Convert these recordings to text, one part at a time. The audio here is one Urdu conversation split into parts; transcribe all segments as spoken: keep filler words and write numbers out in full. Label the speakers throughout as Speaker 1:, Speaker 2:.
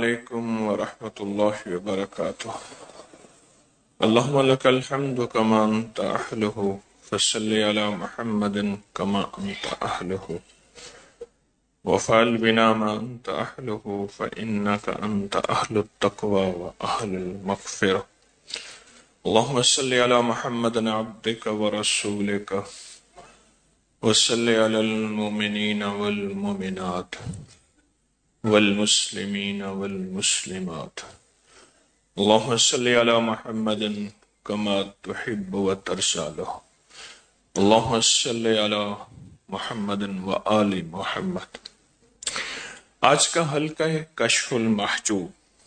Speaker 1: علیکم ورحمۃ اللہ وبرکاتہ۔ اللہم لک الحمد کما انت اہلہ فصلی علی محمد کما انت اہلہ وفعل بنا ما انت اہلہ فانک انت اہل التقوی واہل المغفرہ۔ اللہم صلی علی محمد عبدک ورسولک وصلی علی المؤمنین والمؤمنات والمسلمین والمسلمات۔ اللہم صلی علی محمد کما تحب وترضی۔ اللہم صلی علی محمد وآل محمد۔ آج کا حلقہ ہے کشف المحجوب،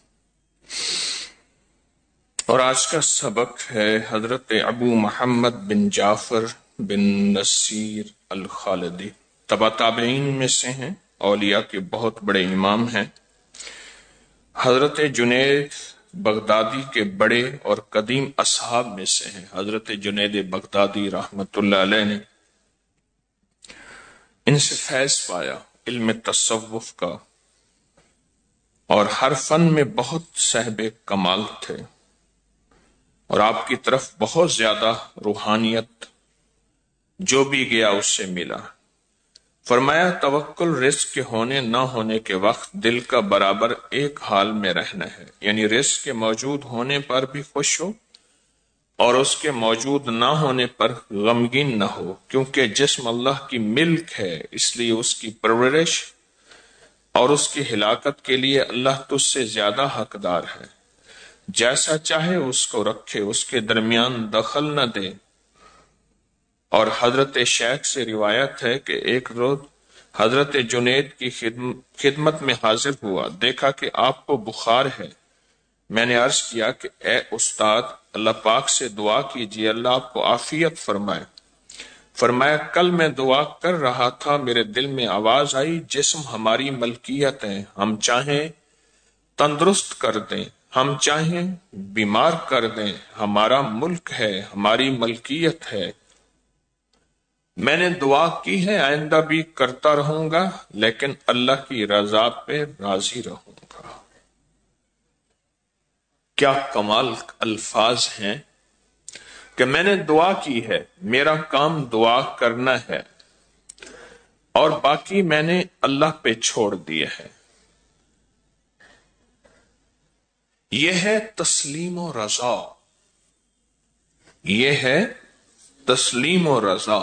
Speaker 1: اور آج کا سبق ہے حضرت ابو محمد بن جعفر بن نصیر الخالدی، تبع تابعین میں سے ہیں، اولیاء کے بہت بڑے امام ہیں۔ حضرت جنید بغدادی کے بڑے اور قدیم اصحاب میں سے ہیں۔ حضرت جنید بغدادی رحمت اللہ علیہ نے ان سے فیض پایا، علم تصوف کا، اور ہر فن میں بہت صاحب کمال تھے، اور آپ کی طرف بہت زیادہ روحانیت جو بھی گیا اس سے ملا۔ فرمایا توکل رزق کے ہونے نہ ہونے کے وقت دل کا برابر ایک حال میں رہنا ہے، یعنی رزق کے موجود ہونے پر بھی خوش ہو اور اس کے موجود نہ ہونے پر غمگین نہ ہو، کیونکہ جسم اللہ کی ملک ہے، اس لیے اس کی پرورش اور اس کی ہلاکت کے لیے اللہ تجھ سے زیادہ حقدار ہے۔ جیسا چاہے اس کو رکھے، اس کے درمیان دخل نہ دے۔ اور حضرت شیخ سے روایت ہے کہ ایک روز حضرت جنید کی خدمت میں حاضر ہوا، دیکھا کہ آپ کو بخار ہے۔ میں نے عرض کیا کہ اے استاد، اللہ پاک سے دعا کیجیے اللہ آپ کو عافیت فرمائے۔ فرمایا کل میں دعا کر رہا تھا، میرے دل میں آواز آئی جسم ہماری ملکیت ہے، ہم چاہیں تندرست کر دیں، ہم چاہیں بیمار کر دیں، ہمارا ملک ہے، ہماری ملکیت ہے۔ میں نے دعا کی ہے آئندہ بھی کرتا رہوں گا، لیکن اللہ کی رضا پہ راضی رہوں گا۔ کیا کمال الفاظ ہیں کہ میں نے دعا کی ہے، میرا کام دعا کرنا ہے، اور باقی میں نے اللہ پہ چھوڑ دیا ہے۔ یہ ہے تسلیم و رضا، یہ ہے تسلیم و رضا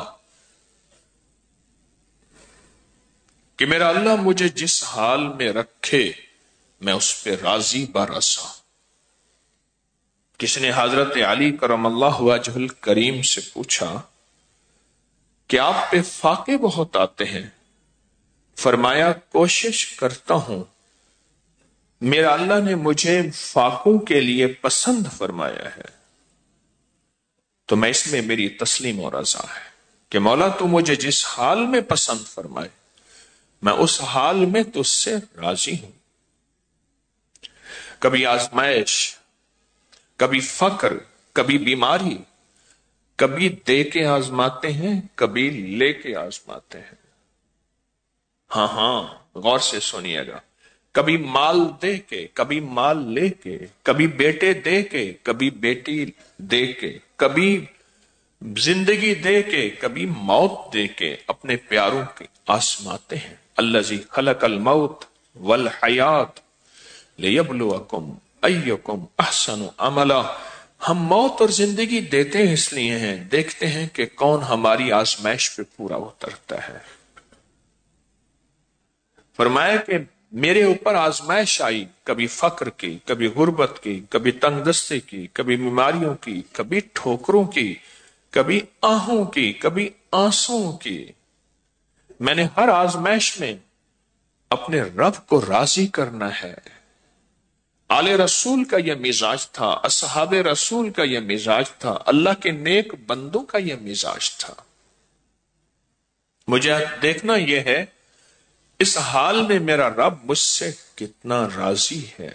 Speaker 1: کہ میرا اللہ مجھے جس حال میں رکھے میں اس پہ راضی برسا۔ کسی نے حضرت علی کرم اللہ وجہ الکریم سے پوچھا کہ آپ پہ فاقے بہت آتے ہیں۔ فرمایا کوشش کرتا ہوں، میرا اللہ نے مجھے فاقوں کے لیے پسند فرمایا ہے، تو میں اس میں میری تسلیم و رضا ہے کہ مولا تو مجھے جس حال میں پسند فرمائے میں اس حال میں تجھ سے راضی ہوں۔ کبھی آزمائش، کبھی فقر، کبھی بیماری، کبھی دے کے آزماتے ہیں، کبھی لے کے آزماتے ہیں۔ ہاں ہاں غور سے سنیے گا، کبھی مال دے کے، کبھی مال لے کے، کبھی بیٹے دے کے، کبھی بیٹی دے کے، کبھی زندگی دے کے، کبھی موت دے کے اپنے پیاروں کے آزماتے ہیں۔ الذی خلق الموت والحیات لیبلوکم ایکم احسن عملا۔ ہم موت اور زندگی دیتے ہیں اس لیے ہیں، دیکھتے ہیں کہ کون ہماری آزمائش پہ پورا اترتا ہے۔ فرمایا کہ میرے اوپر آزمائش آئی، کبھی فقر کی، کبھی غربت کی، کبھی تنگ دستی کی، کبھی بیماریوں کی، کبھی ٹھوکروں کی، کبھی آہوں کی، کبھی آنسوں کی۔ میں نے ہر آزمائش میں اپنے رب کو راضی کرنا ہے۔ آل رسول کا یہ مزاج تھا، اصحاب رسول کا یہ مزاج تھا، اللہ کے نیک بندوں کا یہ مزاج تھا۔ مجھے دیکھنا یہ ہے اس حال میں میرا رب مجھ سے کتنا راضی ہے،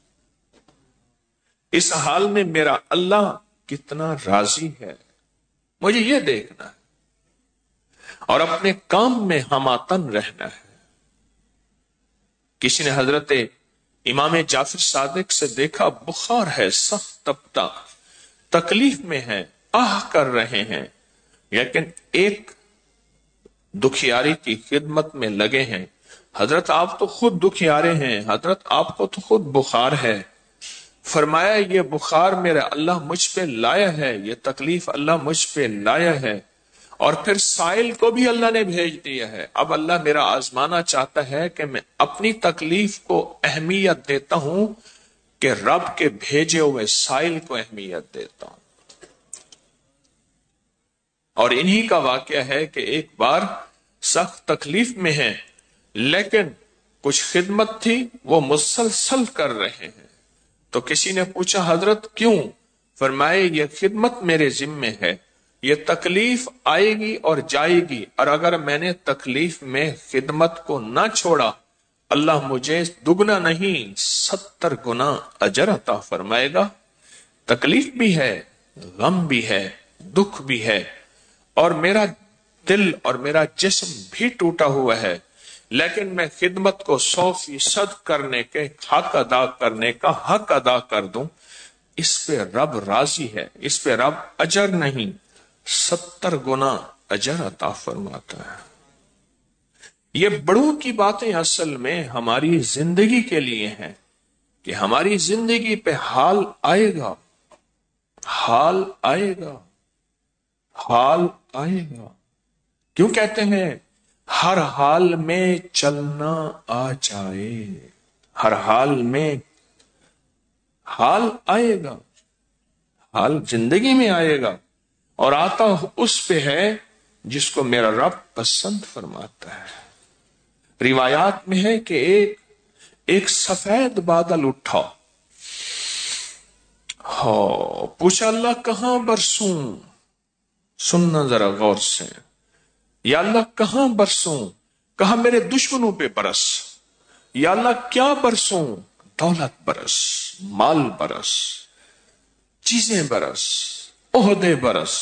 Speaker 1: اس حال میں میرا اللہ کتنا راضی ہے، مجھے یہ دیکھنا ہے، اور اپنے کام میں ہماتن رہنا ہے۔ کسی نے حضرت امام جعفر صادق سے دیکھا بخار ہے، سخت تپتا، تکلیف میں ہے، آہ کر رہے ہیں، لیکن ایک دکھیاری کی خدمت میں لگے ہیں۔ حضرت آپ تو خود دکھیارے ہیں، حضرت آپ کو تو خود بخار ہے۔ فرمایا یہ بخار میرا اللہ مجھ پہ لایا ہے، یہ تکلیف اللہ مجھ پہ لایا ہے، اور پھر سائل کو بھی اللہ نے بھیج دیا ہے۔ اب اللہ میرا آزمانا چاہتا ہے کہ میں اپنی تکلیف کو اہمیت دیتا ہوں کہ رب کے بھیجے ہوئے سائل کو اہمیت دیتا ہوں۔ اور انہی کا واقعہ ہے کہ ایک بار سخت تکلیف میں ہیں، لیکن کچھ خدمت تھی وہ مسلسل کر رہے ہیں۔ تو کسی نے پوچھا حضرت کیوں؟ فرمائے یہ خدمت میرے ذمے ہے، یہ تکلیف آئے گی اور جائے گی، اور اگر میں نے تکلیف میں خدمت کو نہ چھوڑا اللہ مجھے دگنا نہیں ستر گنا اجر عطا فرمائے گا۔ تکلیف بھی ہے، غم بھی ہے، دکھ بھی ہے، اور میرا دل اور میرا جسم بھی ٹوٹا ہوا ہے، لیکن میں خدمت کو سو فیصد کرنے کے حق ادا کرنے کا حق ادا کر دوں، اس پہ رب راضی ہے، اس پہ رب اجر نہیں ستر گنا اجر عطا فرماتا ہے۔ یہ بڑوں کی باتیں اصل میں ہماری زندگی کے لیے ہیں کہ ہماری زندگی پہ حال آئے گا، حال آئے گا، حال آئے گا۔ کیوں کہتے ہیں ہر حال میں چلنا آ جائے، ہر حال میں حال آئے گا، حال زندگی میں آئے گا، اور آتا اس پہ ہے جس کو میرا رب پسند فرماتا ہے۔ روایات میں ہے کہ ایک ایک سفید بادل اٹھا، ہاں پوچھا اللہ کہاں برسوں؟ سننا ذرا غور سے، یا اللہ کہاں برسوں؟ کہا میرے دشمنوں پہ برس۔ یا اللہ کیا برسوں؟ دولت برس، مال برس، چیزیں برس، عہدے برس،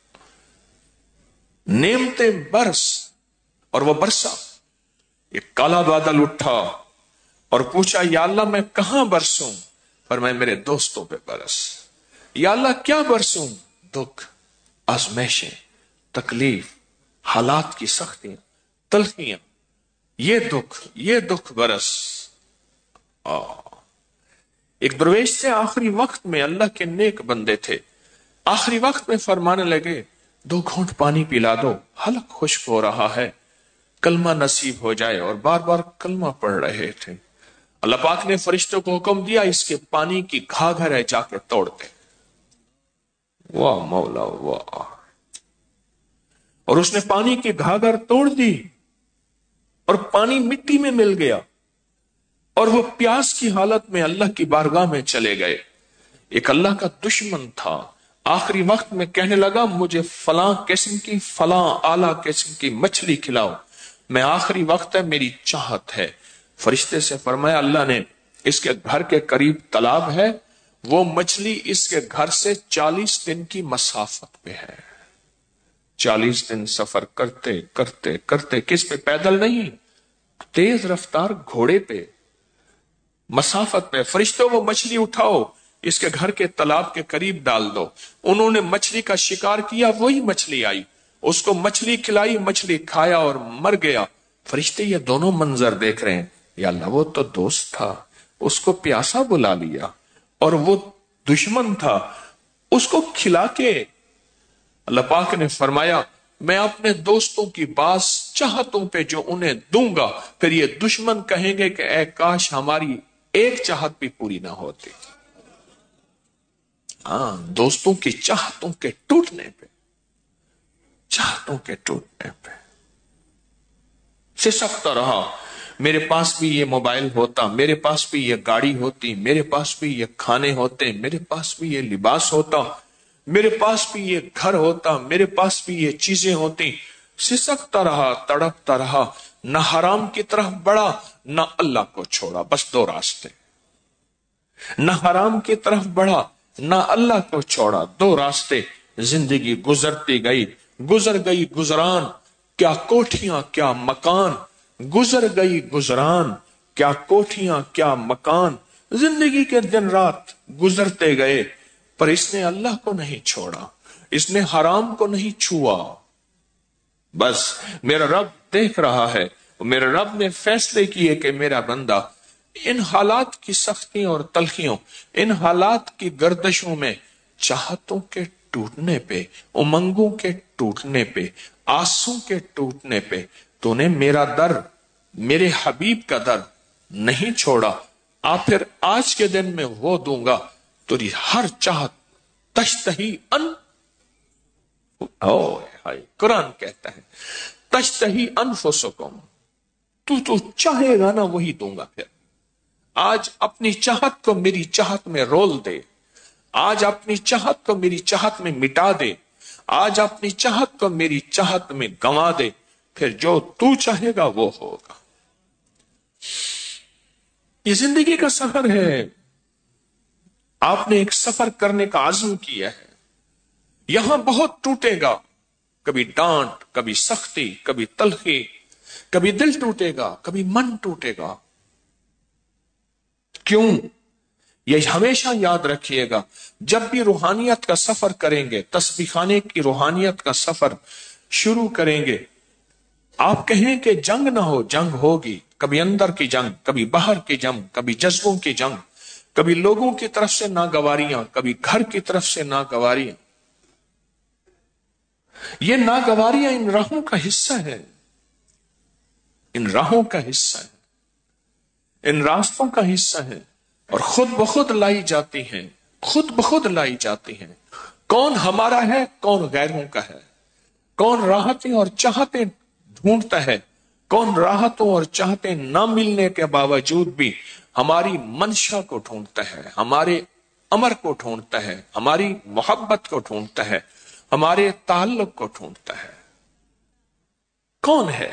Speaker 1: نعمتیں برس، اور وہ برسا۔ ایک کالا بادل اٹھا اور پوچھا یا اللہ میں کہاں برسوں؟ فرمایا میرے دوستوں پہ برس۔ یا اللہ کیا برسوں؟ دکھ، آزمائشیں، تکلیف، حالات کی سختیاں، تلخیاں، یہ دکھ یہ دکھ برس۔ آہ ایک درویش سے آخری وقت میں اللہ کے نیک بندے تھے، آخری وقت میں فرمانے لگے دو گھونٹ پانی پلا دو، حلق خشک ہو رہا ہے، کلمہ نصیب ہو جائے، اور بار بار کلمہ پڑھ رہے تھے۔ اللہ پاک نے فرشتوں کو حکم دیا اس کے پانی کی گھاگھر ہے جا کے توڑ دے۔ واہ مولا واہ، اور اس نے پانی کی گھاگھر توڑ دی اور پانی مٹی میں مل گیا، اور وہ پیاس کی حالت میں اللہ کی بارگاہ میں چلے گئے۔ ایک اللہ کا دشمن تھا، آخری وقت میں کہنے لگا مجھے فلاں قسم کی فلاں اعلیٰ قسم کی مچھلی کھلاؤ، میں آخری وقت ہے میری چاہت ہے۔ فرشتے سے فرمایا اللہ نے اس کے گھر کے قریب تالاب ہے، وہ مچھلی اس کے گھر سے چالیس دن کی مسافت پہ ہے۔ چالیس دن سفر کرتے کرتے کرتے، کس پہ؟ پیدل نہیں، تیز رفتار گھوڑے پہ، مسافت پہ۔ فرشتوں وہ مچھلی اٹھاؤ اس کے گھر کے تالاب کے قریب ڈال دو۔ انہوں نے مچھلی کا شکار کیا، وہی مچھلی آئی، اس کو مچھلی کھلائی، مچھلی کھایا اور مر گیا۔ فرشتے یہ دونوں منظر دیکھ رہے ہیں، یا اللہ وہ تو دوست تھا، اس کو پیاسا بلا لیا، اور وہ دشمن تھا، اس کو کھلا کے۔ اللہ پاک نے فرمایا میں اپنے دوستوں کی بعض چاہتوں پہ جو انہیں دوں گا، پھر یہ دشمن کہیں گے کہ اے کاش ہماری ایک چاہت بھی پوری نہ ہوتی۔ ہاں دوستوں کی چاہتوں کے ٹوٹنے پہ، چاہتوں کے ٹوٹنے پہ سسکتا رہا، میرے پاس بھی یہ موبائل ہوتا، میرے پاس بھی یہ گاڑی ہوتی، میرے پاس بھی یہ کھانے ہوتے، میرے پاس بھی یہ لباس ہوتا، میرے پاس بھی یہ گھر ہوتا، میرے پاس بھی یہ چیزیں ہوتی۔ سسکتا رہا، تڑپتا رہا، نہ حرام کی طرف بڑھا نہ اللہ کو چھوڑا، بس دو راستے، نہ حرام کی طرف بڑھا نہ اللہ کو چھوڑا، دو راستے۔ زندگی گزرتی گئی، گزر گئی گزران، کیا کوٹھیاں کیا مکان، گزر گئی گزران، کیا کوٹھیاں، کیا مکان، زندگی کے دن رات گزرتے گئے، پر اس نے اللہ کو نہیں چھوڑا، اس نے حرام کو نہیں چھوا۔ بس میرا رب دیکھ رہا ہے، میرے رب نے فیصلے کیے کہ میرا بندہ ان حالات کی سختیوں اور تلخیوں، ان حالات کی گردشوں میں، چاہتوں کے ٹوٹنے پہ، امنگوں کے ٹوٹنے پہ، آسوں کے ٹوٹنے پہ تو نے میرا در، میرے حبیب کا در نہیں چھوڑا۔ آ پھر آج کے دن میں وہ دوں گا تیری ہر چاہت، تشتہی ان او ہائے، قرآن کہتا ہے تشتہی انفسکم، تو تو چاہے گا نا وہی دوں گا۔ پھر آج اپنی چاہت کو میری چاہت میں رول دے، آج اپنی چاہت کو میری چاہت میں مٹا دے، آج اپنی چاہت کو میری چاہت میں گنوا دے، پھر جو تو چاہے گا وہ ہوگا۔ یہ زندگی کا سفر ہے، آپ نے ایک سفر کرنے کا عزم کیا ہے، یہاں بہت ٹوٹے گا، کبھی ڈانٹ، کبھی سختی، کبھی تلخی، کبھی دل ٹوٹے گا، کبھی من ٹوٹے گا۔ کیوں؟ یہ ہمیشہ یاد رکھیے گا، جب بھی روحانیت کا سفر کریں گے، تسبیح خانے کی روحانیت کا سفر شروع کریں گے، آپ کہیں کہ جنگ نہ ہو، جنگ ہوگی، کبھی اندر کی جنگ، کبھی باہر کی جنگ، کبھی جذبوں کی جنگ، کبھی لوگوں کی طرف سے ناگواریاں، کبھی گھر کی طرف سے ناگواریاں۔ یہ ناگواریاں ان راہوں کا حصہ ہے، ان راہوں کا حصہ ہے، ان راستوں کا حصہ ہے، اور خود بخود لائی جاتی ہیں، خود بخود لائی جاتی ہیں۔ کون ہمارا ہے، کون غیروں کا ہے، کون راحتیں اور چاہتیں ڈھونڈتا ہے، کون راحتوں اور چاہتیں نہ ملنے کے باوجود بھی ہماری منشا کو ڈھونڈتا ہے، ہمارے امر کو ڈھونڈتا ہے، ہماری محبت کو ڈھونڈتا ہے، ہمارے تعلق کو ڈھونڈتا ہے۔ کون ہے؟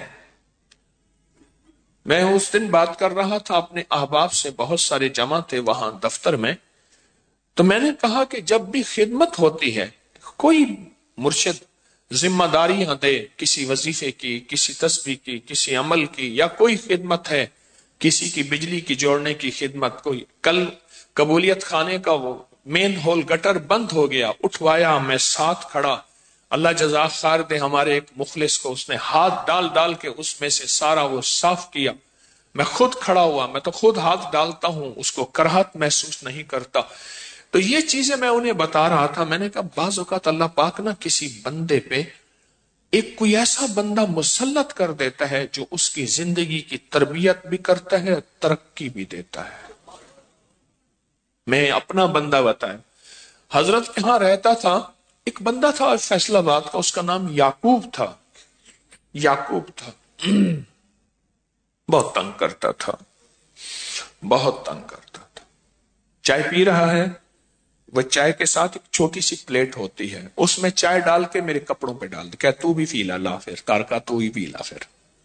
Speaker 1: میں اس دن بات کر رہا تھا اپنے احباب سے، بہت سارے جمع تھے وہاں دفتر میں، تو میں نے کہا کہ جب بھی خدمت ہوتی ہے، کوئی مرشد ذمہ داریاں دے، کسی وظیفے کی، کسی تسبیح کی، کسی عمل کی، یا کوئی خدمت ہے، کسی کی بجلی کی جوڑنے کی خدمت، کوئی کل قبولیت خانے کا وہ مین ہول گٹر بند ہو گیا، اٹھوایا، میں ساتھ کھڑا، اللہ جزاک خیر دے ہمارے ایک مخلص کو، اس نے ہاتھ ڈال ڈال کے اس میں سے سارا وہ صاف کیا، میں خود کھڑا ہوا، میں تو خود ہاتھ ڈالتا ہوں، اس کو کراہت محسوس نہیں کرتا۔ تو یہ چیزیں میں انہیں بتا رہا تھا، میں نے کہا بعض اوقات اللہ پاک نہ کسی بندے پہ ایک کوئی ایسا بندہ مسلط کر دیتا ہے جو اس کی زندگی کی تربیت بھی کرتا ہے، ترقی بھی دیتا ہے۔ میں اپنا بندہ بتایا، حضرت کے ہاں رہتا تھا ایک بندہ تھا فیصل آباد کا، اس کا نام یعقوب تھا، یعقوب تھا، بہت تنگ کرتا تھا، بہت تنگ کرتا تھا۔ چائے پی رہا ہے، وہ چائے کے ساتھ ایک چھوٹی سی پلیٹ ہوتی ہے، اس میں چائے ڈال کے میرے کپڑوں پہ ڈال دے، کہ تو بھی پی لا، لا پھر تارکا تو ہی پی لا۔ پھر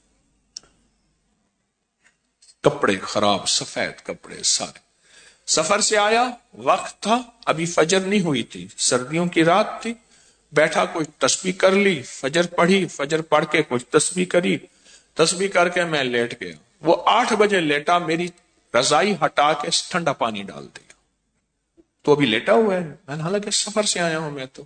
Speaker 1: کپڑے خراب، سفید کپڑے سارے۔ سفر سے آیا، وقت تھا، ابھی فجر نہیں ہوئی تھی، سردیوں کی رات تھی، بیٹھا کچھ تسبیح کر لی، فجر پڑھی، فجر پڑھ کے کچھ تسبیح کری، تسبیح کر کے میں لیٹ گیا۔ وہ آٹھ بجے لیٹا، میری رضائی ہٹا کے ٹھنڈا پانی ڈال دیا، تو ابھی لیٹا ہوا ہے، میں نے حالانکہ سفر سے آیا ہوں، میں تو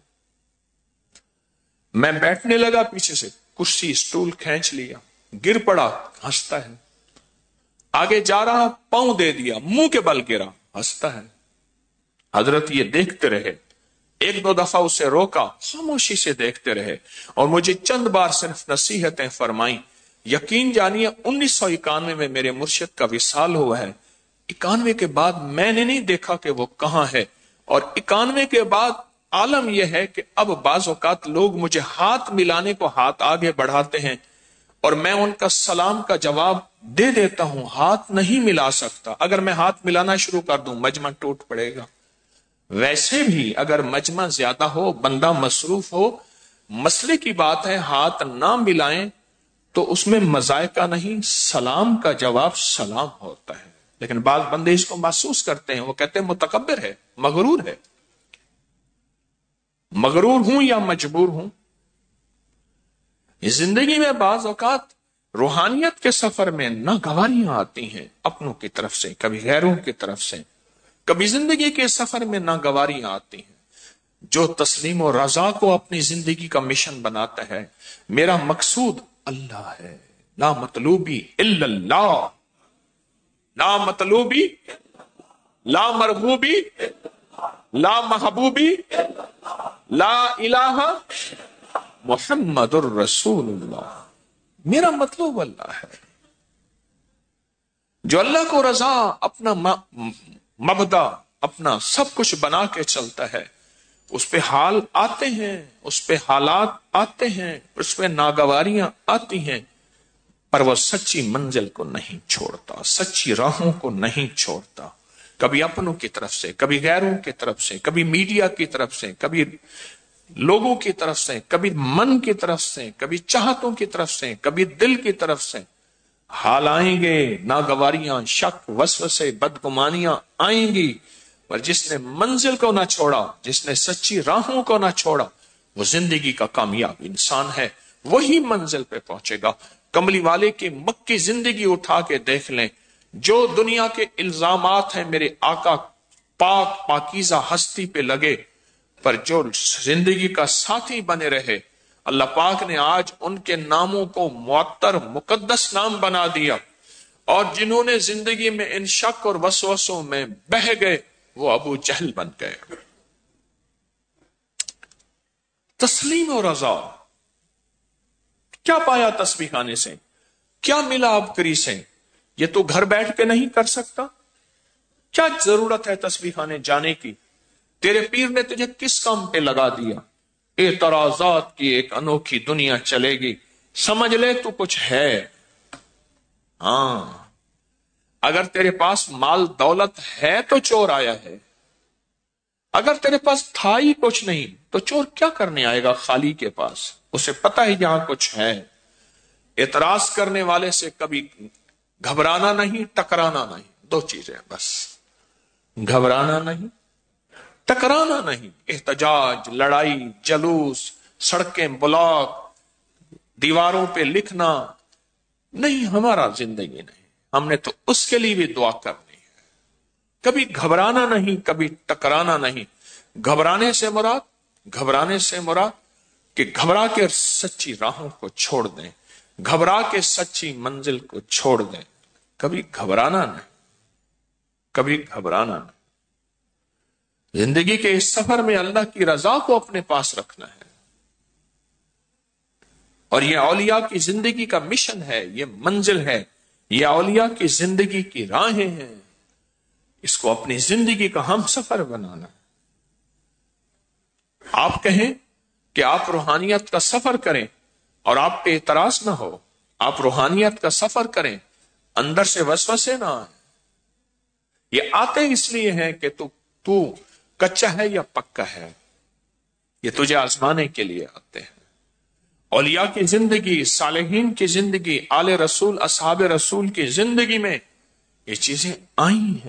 Speaker 1: میں بیٹھنے لگا، پیچھے سے کرسی اسٹول کھینچ لیا، گر پڑا، ہنستا ہے، آگے جا رہا، پاؤں دے دیا، منہ کے بل گرا، ہنستا ہے۔ حضرت یہ دیکھتے رہے، ایک دو دفعہ اسے روکا، خاموشی سے دیکھتے رہے، اور مجھے چند بار صرف نصیحتیں فرمائیں۔ یقین جانیے انیس سو اکانوے میں میرے مرشد کا وصال ہوا ہے، اکانوے کے بعد میں نے نہیں دیکھا کہ وہ کہاں ہے، اور اکانوے کے بعد عالم یہ ہے کہ اب بعض اوقات لوگ مجھے ہاتھ ملانے کو ہاتھ آگے بڑھاتے ہیں، اور میں ان کا سلام کا جواب دے دیتا ہوں، ہاتھ نہیں ملا سکتا۔ اگر میں ہاتھ ملانا شروع کر دوں مجمع ٹوٹ پڑے گا۔ ویسے بھی اگر مجمع زیادہ ہو، بندہ مصروف ہو، مسئلے کی بات ہے، ہاتھ نہ ملائیں تو اس میں مذائقہ نہیں، سلام کا جواب سلام ہوتا ہے۔ لیکن بعض بندے اس کو محسوس کرتے ہیں، وہ کہتے ہیں متکبر ہے، مغرور ہے۔ مغرور ہوں یا مجبور ہوں، اس زندگی میں بعض اوقات روحانیت کے سفر میں ناگواریاں آتی ہیں اپنوں کی طرف سے، کبھی غیروں کی طرف سے، کبھی زندگی کے سفر میں ناگواریاں آتی ہیں۔ جو تسلیم و رضا کو اپنی زندگی کا مشن بناتا ہے، میرا مقصود اللہ ہے، لا مطلوبی الا اللہ، لا مطلوبی، لا مرغوبی، لا محبوبی، لا الہ محمد الرسول اللہ، میرا مطلوب اللہ ہے۔ جو اللہ کو رضا اپنا مبدا، اپنا سب کچھ بنا کے چلتا ہے، اس پہ حال آتے ہیں، اس پہ حالات آتے ہیں، اس پہ ناگواریاں آتی ہیں، پر وہ سچی منزل کو نہیں چھوڑتا، سچی راہوں کو نہیں چھوڑتا۔ کبھی اپنوں کی طرف سے، کبھی غیروں کی طرف سے، کبھی میڈیا کی طرف سے، کبھی لوگوں کی طرف سے، کبھی من کی طرف سے، کبھی چاہتوں کی طرف سے، کبھی دل کی طرف سے حال آئیں گے، ناگواریاں، شک، وسوسے، بدگمانیاں آئیں گی، پر جس نے منزل کو نہ چھوڑا، جس نے سچی راہوں کو نہ چھوڑا، وہ زندگی کا کامیاب انسان ہے، وہی منزل پہ پہنچے گا۔ کملی والے کی مکی زندگی اٹھا کے دیکھ لیں، جو دنیا کے الزامات ہیں میرے آقا پاک پاکیزہ ہستی پہ لگے، پر جو زندگی کا ساتھی بنے رہے، اللہ پاک نے آج ان کے ناموں کو معطر مقدس نام بنا دیا، اور جنہوں نے زندگی میں ان شک اور وسوسوں میں بہہ گئے، وہ ابو جہل بن گئے۔ تسلیم و رضا، کیا پایا تسبیح خانے سے؟ کیا ملا ابکری سے؟ یہ تو گھر بیٹھ کے نہیں کر سکتا، کیا ضرورت ہے تسبیح خانے جانے کی؟ تیرے پیر نے تجھے کس کام پہ لگا دیا؟ اعتراضات کی ایک انوکھی دنیا چلے گی، سمجھ لے تو کچھ ہے۔ ہاں، اگر تیرے پاس مال دولت ہے تو چور آیا ہے، اگر تیرے پاس تھا ہی کچھ نہیں تو چور کیا کرنے آئے گا خالی کے پاس؟ اسے پتہ ہے یہاں کچھ ہے۔ اعتراض کرنے والے سے کبھی گھبرانا نہیں، ٹکرانا نہیں، دو چیزیں بس، گھبرانا نہیں، ٹکرانا نہیں۔ احتجاج، لڑائی، جلوس، سڑکیں بلاک، دیواروں پہ لکھنا نہیں ہمارا زندگی نہیں، ہم نے تو اس کے لیے بھی دعا کرنی ہے۔ کبھی گھبرانا نہیں، کبھی ٹکرانا نہیں۔ گھبرانے سے مراد گھبرانے سے مراد کہ گھبرا کے سچی راہوں کو چھوڑ دیں، گھبرا کے سچی منزل کو چھوڑ دیں۔ کبھی گھبرانا نہیں، کبھی گھبرانا نہیں۔ زندگی کے اس سفر میں اللہ کی رضا کو اپنے پاس رکھنا ہے، اور یہ اولیاء کی زندگی کا مشن ہے، یہ منزل ہے، یہ اولیاء کی زندگی کی راہیں ہیں، اس کو اپنی زندگی کا ہم سفر بنانا ہے۔ آپ کہیں کہ آپ روحانیت کا سفر کریں اور آپ پہ اعتراض نہ ہو، آپ روحانیت کا سفر کریں، اندر سے وسوسے نہ آئیں۔ یہ آتے اس لیے ہیں کہ تو تو کچا ہے یا پکا ہے، یہ تجھے آزمانے کے لیے آتے ہیں۔ اولیاء کی زندگی، صالحین کی زندگی، آل رسول، اصحاب رسول کی زندگی میں یہ چیزیں آئی ہیں،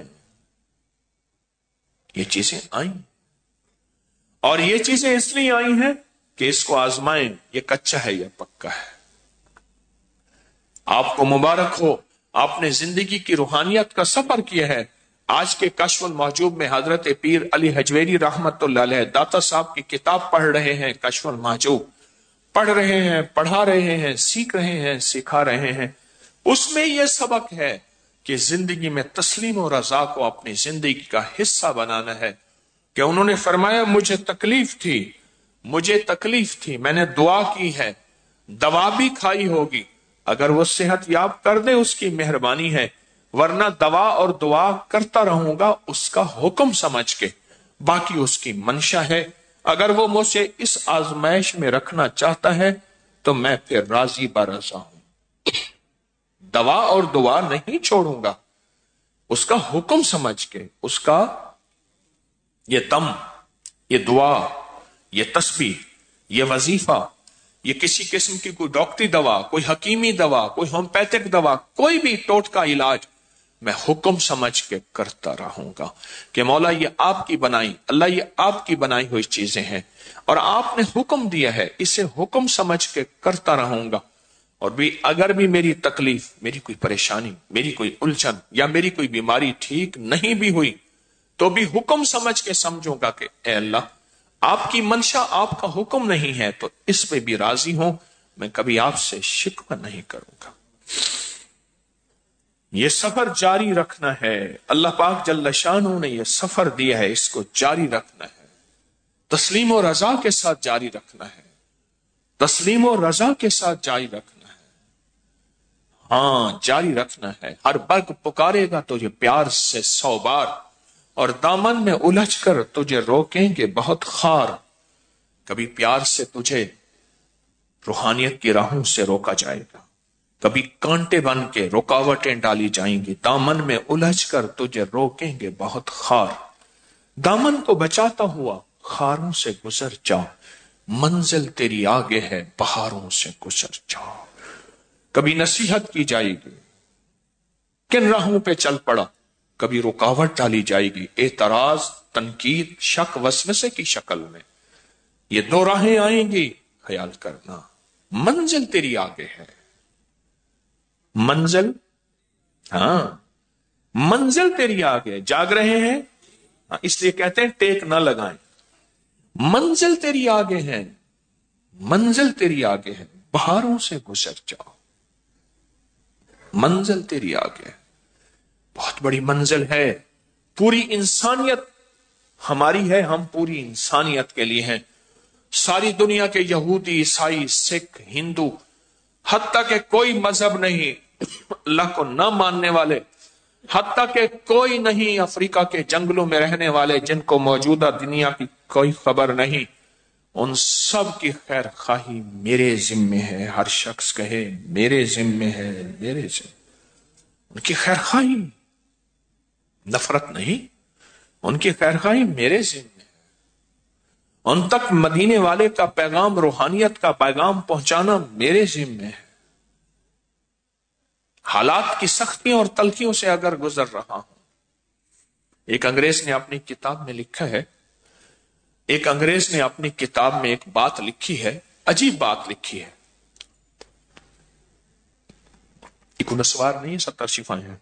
Speaker 1: یہ چیزیں آئی ہیں، اور یہ چیزیں اس لیے آئی ہیں کہ اس کو آزمائیں، یہ کچا ہے یا پکا ہے۔ آپ کو مبارک ہو، آپ نے زندگی کی روحانیت کا سفر کیا ہے۔ آج کے کشف المحجوب میں حضرت پیر علی حجویری رحمت اللہ علیہ داتا صاحب کی کتاب پڑھ رہے ہیں، کشف المحجوب پڑھ رہے ہیں، پڑھا رہے ہیں، سیکھ رہے ہیں، سکھا رہے ہیں۔ اس میں یہ سبق ہے کہ زندگی میں تسلیم و رضا کو اپنی زندگی کا حصہ بنانا ہے، کہ انہوں نے فرمایا مجھے تکلیف تھی، مجھے تکلیف تھی، میں نے دعا کی ہے، دوا بھی کھائی ہوگی، اگر وہ صحت یاب کر دے اس کی مہربانی ہے، ورنہ دوا اور دعا کرتا رہوں گا اس کا حکم سمجھ کے، باقی اس کی منشا ہے۔ اگر وہ مجھے اس آزمائش میں رکھنا چاہتا ہے تو میں پھر راضی برضا ہوں، دوا اور دعا نہیں چھوڑوں گا، اس کا حکم سمجھ کے، اس کا یہ دم، یہ دعا، یہ تسبیح، یہ وظیفہ، یہ کسی قسم کی کوئی ڈاکٹری دوا، کوئی حکیمی دوا، کوئی ہومیوپیتھک دوا، کوئی بھی ٹوٹکا علاج میں حکم سمجھ کے کرتا رہوں گا کہ مولا یہ آپ کی بنائی، اللہ یہ آپ کی بنائی ہوئی چیزیں ہیں اور آپ نے حکم دیا ہے، اسے حکم سمجھ کے کرتا رہوں گا۔ اور بھی اگر بھی میری تکلیف، میری کوئی پریشانی، میری کوئی الجھن یا میری کوئی بیماری ٹھیک نہیں بھی ہوئی تو بھی حکم سمجھ کے سمجھوں گا کہ اے اللہ آپ کی منشا، آپ کا حکم نہیں ہے تو اس پہ بھی راضی ہوں، میں کبھی آپ سے شکوہ نہیں کروں گا۔ یہ سفر جاری رکھنا ہے، اللہ پاک جل شانہ نے یہ سفر دیا ہے، اس کو جاری رکھنا ہے، تسلیم و رضا کے ساتھ جاری رکھنا ہے، تسلیم و رضا کے ساتھ جاری رکھنا ہے، ہاں جاری رکھنا ہے۔ ہر برگ پکارے گا تجھے پیار سے سو بار، اور دامن میں الجھ کر تجھے روکیں گے بہت خار۔ کبھی پیار سے تجھے روحانیت کی راہوں سے روکا جائے گا، کبھی کانٹے بن کے رکاوٹیں ڈالی جائیں گی، دامن میں الجھ کر تجھے روکیں گے بہت خار۔ دامن کو بچاتا ہوا خاروں سے گزر جا، منزل تیری آگے ہے پہاڑوں سے گزر جا۔ کبھی نصیحت کی جائے گی، کن راہوں پہ چل پڑا، کبھی رکاوٹ ڈالی جائے گی، اعتراض، تنقید، شک، وسوسے کی شکل میں۔ یہ دو راہیں آئیں گی، خیال کرنا منزل تیری آگے ہے، منزل، ہاں منزل تیری آگے۔ جاگ رہے ہیں اس لیے کہتے ہیں ٹیک نہ لگائیں، منزل تیری آگے ہے، منزل تیری آگے ہے، پہاڑوں سے گزر جاؤ، منزل تیری آگے ہے، بہت بڑی منزل ہے۔ پوری انسانیت ہماری ہے، ہم پوری انسانیت کے لیے ہیں۔ ساری دنیا کے یہودی، عیسائی، سکھ، ہندو، حتیٰ کہ کوئی مذہب نہیں اللہ کو نہ ماننے والے، حتیٰ کہ کوئی نہیں افریقہ کے جنگلوں میں رہنے والے جن کو موجودہ دنیا کی کوئی خبر نہیں، ان سب کی خیر خواہی میرے ذمے ہے۔ ہر شخص کہے میرے ذمے ہے، میرے ذمے، ان کی خیر خواہی، نفرت نہیں، ان کی خیر خواہی میرے ذمے ہے۔ ان تک مدینے والے کا پیغام، روحانیت کا پیغام پہنچانا میرے ذمے ہے۔ حالات کی سختیوں اور تلخیوں سے اگر گزر رہا ہوں، ایک انگریز نے اپنی کتاب میں لکھا ہے، ایک انگریز نے اپنی کتاب میں ایک بات لکھی ہے، عجیب بات لکھی ہے۔ ایک نسوار نہیں، ستر شفائیں ہیں،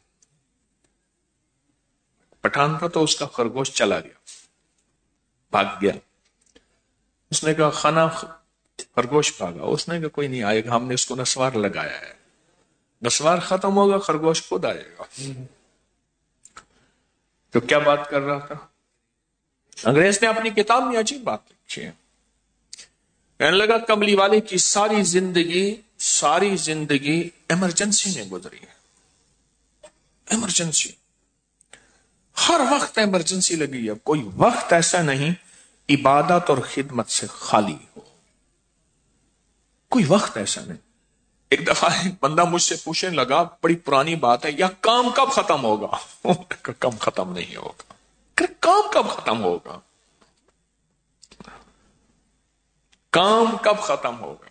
Speaker 1: پٹھان تھا تو اس کا خرگوش چلا گیا، بھاگ گیا۔ اس نے کہا خانہ خرگوش بھاگا، اس نے کہا کوئی نہیں آئے گا، ہم نے اس کو نسوار لگایا ہے، نسوار ختم ہوگا خرگوش خود آئے گا۔ تو کیا بات کر رہا تھا انگریز نے اپنی کتاب میں؟ عجیب بات لکھی ہے، کہنے لگا کملی والے کی ساری زندگی ساری زندگی ایمرجنسی میں گزری ہے، ایمرجنسی، ہر وقت ایمرجنسی لگی ہے، کوئی وقت ایسا نہیں عبادت اور خدمت سے خالی ہو، کوئی وقت ایسا نہیں۔ ایک دفعہ ایک بندہ مجھ سے پوچھنے لگا، بڑی پرانی بات ہے، یا کام کب ختم ہوگا؟ کام ختم نہیں ہوگا، کام کب ختم ہوگا، کام کب ختم ہوگا؟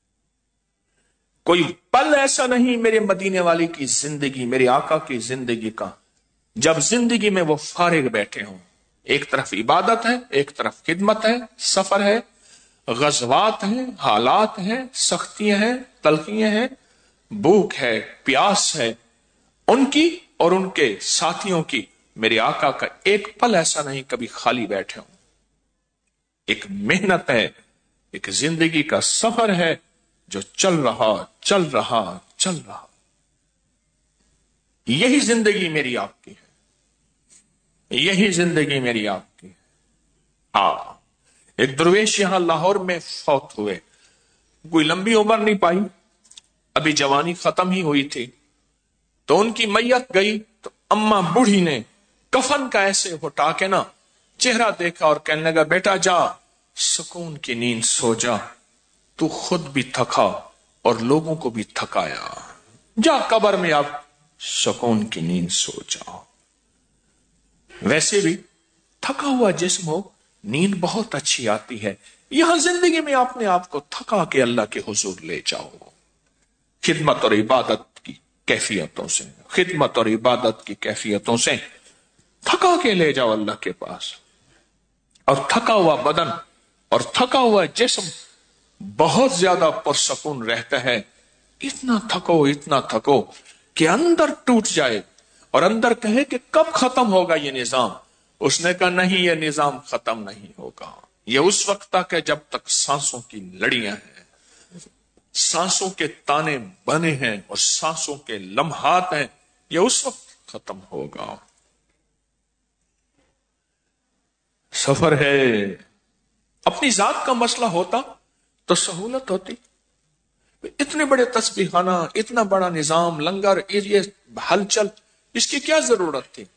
Speaker 1: کوئی پل ایسا نہیں میرے مدینے والے کی زندگی، میرے آقا کی زندگی کا، جب زندگی میں وہ فارغ بیٹھے ہوں، ایک طرف عبادت ہے، ایک طرف خدمت ہے، سفر ہے، غزوات ہیں، حالات ہیں، سختیاں ہیں، تلخیاں ہیں، بھوک ہے، پیاس ہے، ان کی اور ان کے ساتھیوں کی، میرے آقا کا ایک پل ایسا نہیں کبھی خالی بیٹھے ہوں۔ ایک محنت ہے، ایک زندگی کا سفر ہے جو چل رہا چل رہا چل رہا۔ یہی زندگی میری آپ کی ہے، یہی زندگی میری آپ کی ہے۔ آ ایک درویش یہاں لاہور میں فوت ہوئے، کوئی لمبی عمر نہیں پائی، ابھی جوانی ختم ہی ہوئی تھی، تو ان کی میت گئی تو اماں بوڑھی نے کفن کا ایسے ہٹا کے نا چہرہ دیکھا اور کہنے لگا بیٹا جا سکون کی نیند سو جا، تو خود بھی تھکا اور لوگوں کو بھی تھکایا، جا قبر میں اب سکون کی نیند سو جا۔ ویسے بھی تھکا ہوا جسم ہو نیند بہت اچھی آتی ہے، یہاں زندگی میں آپ نے آپ کو تھکا کے اللہ کے حضور لے جاؤ، خدمت اور عبادت کی کیفیتوں سے، خدمت اور عبادت کی کیفیتوں سے تھکا کے لے جاؤ اللہ کے پاس۔ اور تھکا ہوا بدن اور تھکا ہوا جسم بہت زیادہ پرسکون رہتا ہے اتنا تھکو اتنا تھکو کہ اندر ٹوٹ جائے اور اندر کہے کہ کب ختم ہوگا یہ نظام. اس نے کہا نہیں، یہ نظام ختم نہیں ہوگا. یہ اس وقت تک ہے جب تک سانسوں کی لڑیاں ہیں، سانسوں کے تانے بنے ہیں اور سانسوں کے لمحات ہیں. یہ اس وقت ختم ہوگا. سفر ہے. اپنی ذات کا مسئلہ ہوتا تو سہولت ہوتی. اتنے بڑے تسبیح خانہ، اتنا بڑا نظام، لنگر، یہ ہلچل، اس کی کیا ضرورت تھی؟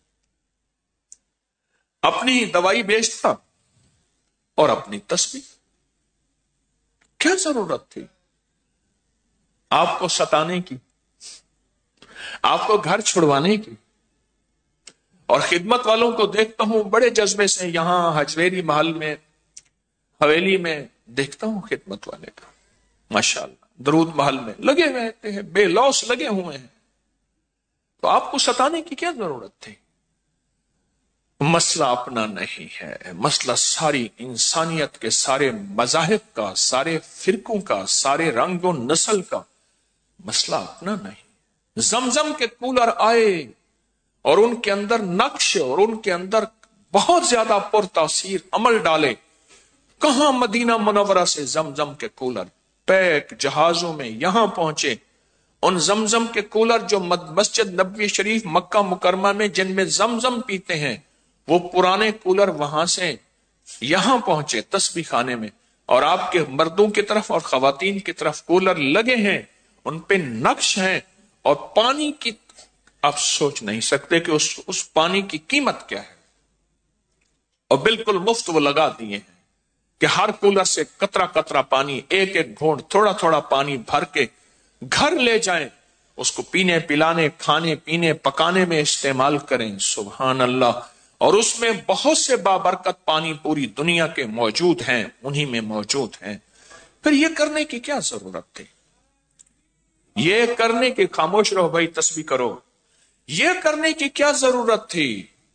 Speaker 1: اپنی دوائی بیچتا اور اپنی تسبیح، کیا ضرورت تھی آپ کو ستانے کی، آپ کو گھر چھڑوانے کی؟ اور خدمت والوں کو دیکھتا ہوں بڑے جذبے سے، یہاں حجویری محل میں، حویلی میں دیکھتا ہوں خدمت والے کا، ماشاءاللہ درود محل میں لگے رہتے ہیں، بے لوث لگے ہوئے ہیں. تو آپ کو ستانے کی کیا ضرورت تھی؟ مسئلہ اپنا نہیں ہے، مسئلہ ساری انسانیت کے، سارے مذاہب کا، سارے فرقوں کا، سارے رنگ و نسل کا. مسئلہ اپنا نہیں. زمزم کے کولر آئے اور ان کے اندر نقش اور ان کے اندر بہت زیادہ پرتاثیر عمل ڈالے. کہاں مدینہ منورہ سے زمزم کے کولر پیک جہازوں میں یہاں پہنچے. ان زمزم کے کولر جو مسجد نبوی شریف مکہ مکرمہ میں جن میں زمزم پیتے ہیں، وہ پرانے کولر وہاں سے یہاں پہنچے تسبیح خانے میں. اور آپ کے مردوں کی طرف اور خواتین کی طرف کولر لگے ہیں، ان پہ نقش ہیں اور پانی کی آپ سوچ نہیں سکتے کہ اس, اس پانی کی قیمت کیا ہے. اور بالکل مفت وہ لگا دیے ہیں کہ ہر کولر سے قطرہ قطرہ پانی، ایک ایک گھونٹ تھوڑا تھوڑا پانی بھر کے گھر لے جائیں، اس کو پینے پلانے، کھانے پینے، پکانے میں استعمال کریں. سبحان اللہ. اور اس میں بہت سے بابرکت پانی پوری دنیا کے موجود ہیں، انہی میں موجود ہیں. پھر یہ کرنے کی کیا ضرورت تھی؟ یہ کرنے کی، خاموش رہو بھائی تسبیح کرو، یہ کرنے کی کیا ضرورت تھی؟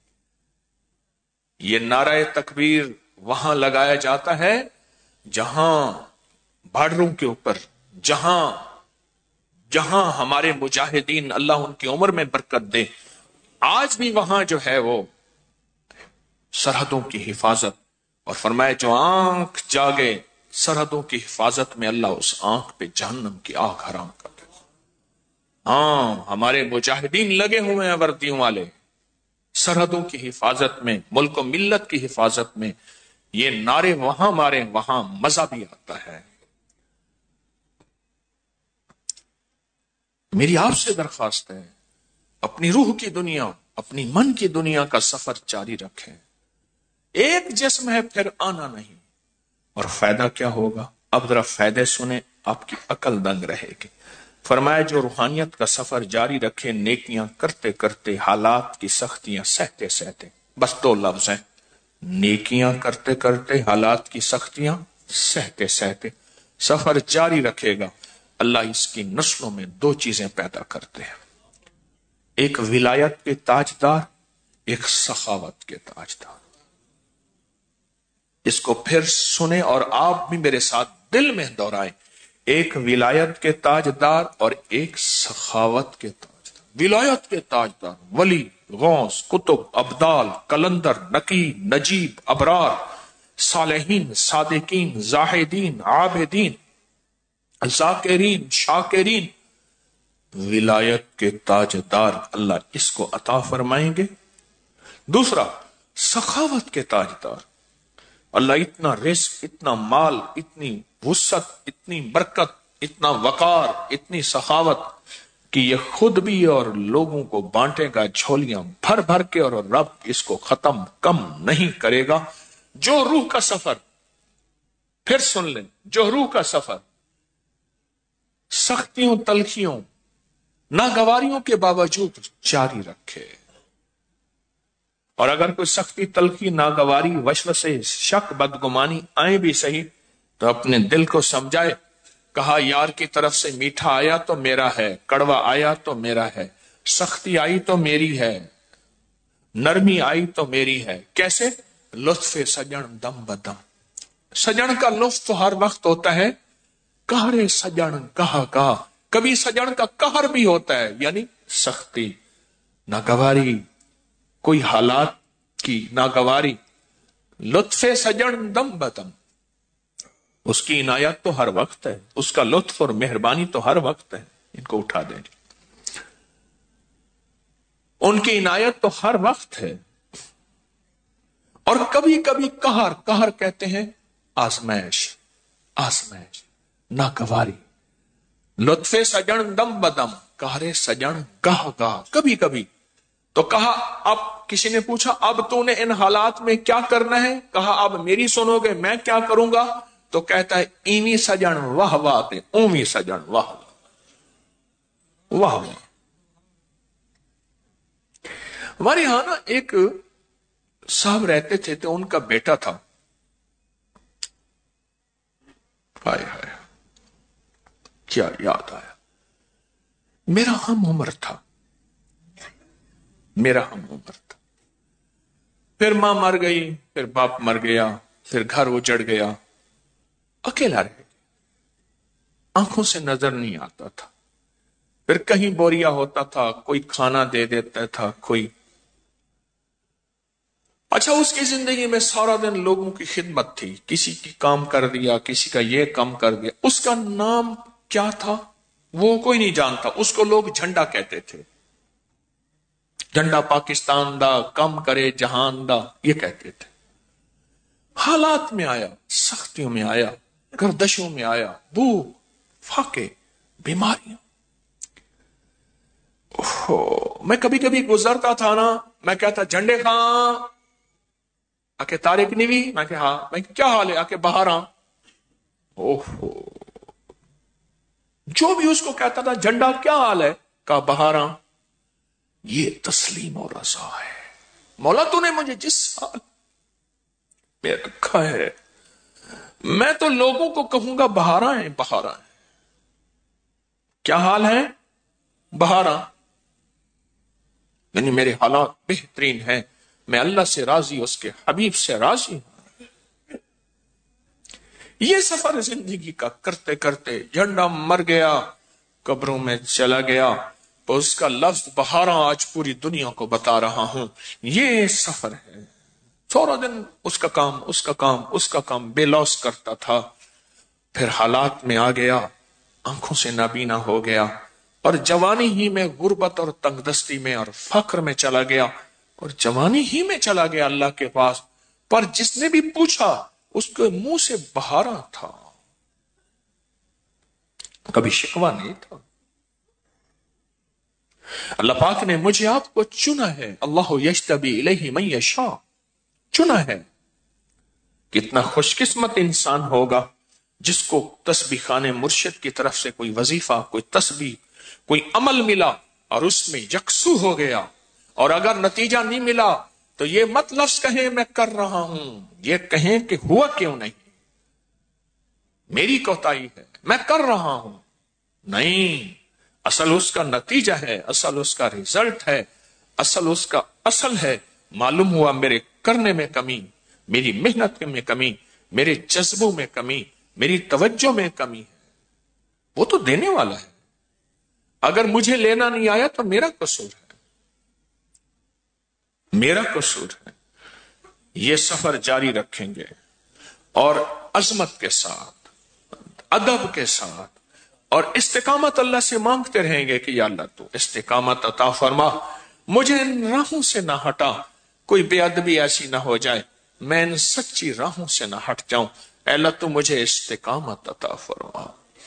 Speaker 1: یہ نعرہ تکبیر وہاں لگایا جاتا ہے جہاں بارڈروں کے اوپر، جہاں جہاں ہمارے مجاہدین، اللہ ان کی عمر میں برکت دے، آج بھی وہاں جو ہے وہ سرحدوں کی حفاظت. اور فرمائے جو آنکھ جاگے سرحدوں کی حفاظت میں، اللہ اس آنکھ پہ جہنم کی آگ حرام کر دے. ہاں ہمارے مجاہدین لگے ہوئے ہیں، وردیوں والے، سرحدوں کی حفاظت میں، ملک و ملت کی حفاظت میں. یہ نعرے وہاں مارے، وہاں مزہ بھی آتا ہے. میری آپ سے درخواست ہے، اپنی روح کی دنیا، اپنی من کی دنیا کا سفر جاری رکھیں. ایک جسم ہے پھر آنا نہیں. اور فائدہ کیا ہوگا؟ اب ذرا فائدے سنیں، آپ کی عقل دنگ رہے گی. فرمایا جو روحانیت کا سفر جاری رکھے، نیکیاں کرتے کرتے، حالات کی سختیاں سہتے سہتے. بس دو لفظ ہیں، نیکیاں کرتے کرتے، حالات کی سختیاں سہتے سہتے. سفر جاری رکھے گا، اللہ اس کی نسلوں میں دو چیزیں پیدا کرتے ہیں، ایک ولایت کے تاجدار، ایک سخاوت کے تاجدار. اس کو پھر سنیں اور آپ بھی میرے ساتھ دل میں دہرائیں، ایک ولایت کے تاجدار اور ایک سخاوت کے تاجدار. ولایت کے تاجدار ولی، غوث، قطب، ابدال، کلندر، نقیب، نجیب، ابرار، صالحین، صادقین، زاہدین، عابدین، ذاکرین، شاکرین. ولایت کے تاجدار اللہ اس کو عطا فرمائیں گے. دوسرا سخاوت کے تاجدار، اللہ اتنا رزق، اتنا مال، اتنی وسعت، اتنی برکت، اتنا وقار، اتنی سخاوت کہ یہ خود بھی اور لوگوں کو بانٹے گا جھولیاں بھر بھر کے، اور رب اس کو ختم کم نہیں کرے گا. جو روح کا سفر، پھر سن لیں، جو روح کا سفر سختیوں، تلخیوں، ناگواریوں کے باوجود جاری رکھے. اور اگر کوئی سختی، تلخی، ناگواری، وسوسے، شک، بدگمانی آئے بھی صحیح، تو اپنے دل کو سمجھائے، کہا یار کی طرف سے میٹھا آیا تو میرا ہے، کڑوا آیا تو میرا ہے، سختی آئی تو میری ہے، نرمی آئی تو میری ہے. کیسے؟ لطف سجن دم بدم. سجن کا لطف تو ہر وقت ہوتا ہے، کہرے سجن کہا کہا کبھی سجن کا قہر بھی ہوتا ہے، یعنی سختی، ناگواری، کوئی حالات کی ناگواری. لطف سجن دم بدم، اس کی عنایت تو ہر وقت ہے، اس کا لطف اور مہربانی تو ہر وقت ہے. ان کو اٹھا دیں، ان کی عنایت تو ہر وقت ہے. اور کبھی کبھی قہر، قہر کہتے ہیں آزمائش، آزمائش، ناگواری. لطف سجن دم بدم، قہر سجن گاہ گاہ، کبھی کبھی. تو کہا، اب کسی نے پوچھا اب تو نے ان حالات میں کیا کرنا ہے؟ کہا اب میری سنو گے، میں کیا کروں گا؟ تو کہتا ہے ایویں سجن واہ واہ تے اوویں سجن واہ واہ واہ. ہمارے یہاں نا ایک صاحب رہتے تھے، تو ان کا بیٹا تھا، ہائے ہائے کیا یاد آیا، میرا ہم عمر تھا، میرا ہم عمر تھا. پھر ماں مر گئی، پھر باپ مر گیا، پھر گھر اجڑ گیا، اکیلا رہ گیا، آنکھوں سے نظر نہیں آتا تھا. پھر کہیں بوریا ہوتا تھا، کوئی کھانا دے دیتا تھا، کوئی. اچھا، اس کی زندگی میں سارا دن لوگوں کی خدمت تھی، کسی کی کام کر دیا، کسی کا یہ کام کر دیا. اس کا نام کیا تھا وہ کوئی نہیں جانتا، اس کو لوگ جھنڈا کہتے تھے. جھنڈا پاکستان دا، کم کرے جہان دا، یہ کہتے تھے. حالات میں آیا، سختیوں میں آیا، گردشوں میں آیا، بھوک، فاقے، بیماریاں. میں کبھی کبھی گزرتا تھا نا، میں کہتا جھنڈے خان آکے تارک نیوی، میں کہ ہاں، میں کیا حال ہے؟ آکے باہر آ. اوہو، جو بھی اس کو کہتا تھا جھنڈا کیا حال ہے، کہا باہر آ. یہ تسلیم و رضا ہے. مولا تو نے مجھے جس حال میں رکھا ہے، میں تو لوگوں کو کہوں گا باہر آئیں، باہر آئیں. کیا حال ہے؟ باہر آ. یعنی میرے حالات بہترین ہیں، میں اللہ سے راضی، اس کے حبیب سے راضی ہوں. یہ سفر زندگی کا کرتے کرتے جھنڈا مر گیا، قبروں میں چلا گیا. تو اس کا لفظ بہارا آج پوری دنیا کو بتا رہا ہوں. یہ سفر ہے. سورا دن اس کا کام، اس کا کام، اس کا کام بے لوس کرتا تھا. پھر حالات میں آ گیا، آنکھوں سے نابینا ہو گیا، اور جوانی ہی میں غربت اور تنگ دستی میں اور فقر میں چلا گیا، اور جوانی ہی میں چلا گیا اللہ کے پاس. پر جس نے بھی پوچھا اس کے منہ سے بہارا تھا، کبھی شکوہ نہیں تھا. اللہ پاک نے مجھے آپ کو چنا ہے. اللہ یجتبی الیہ من یشاء، چنا ہے. کتنا خوش قسمت انسان ہوگا جس کو تسبیح خانے مرشد کی طرف سے کوئی وظیفہ، کوئی تسبیح، کوئی عمل ملا اور اس میں یکسو ہو گیا. اور اگر نتیجہ نہیں ملا تو یہ مت لفظ کہیں میں کر رہا ہوں، یہ کہیں کہ ہوا کیوں نہیں، میری کوتاہی ہے، میں کر رہا ہوں. نہیں، اصل اس کا نتیجہ ہے، اصل اس کا ریزلٹ ہے، اصل اس کا اصل ہے. معلوم ہوا میرے کرنے میں کمی، میری محنت میں کمی، میرے جذبوں میں کمی، میری توجہ میں کمی ہے. وہ تو دینے والا ہے. اگر مجھے لینا نہیں آیا تو میرا قصور ہے، میرا قصور ہے. یہ سفر جاری رکھیں گے اور عظمت کے ساتھ، ادب کے ساتھ اور استقامت اللہ سے مانگتے رہیں گے کہ یا اللہ تو استقامت عطا فرما، مجھے ان راہوں سے نہ ہٹا، کوئی بے ادبی ایسی نہ ہو جائے میں ان سچی راہوں سے نہ ہٹ جاؤں. اے اللہ تو مجھے استقامت عطا فرما.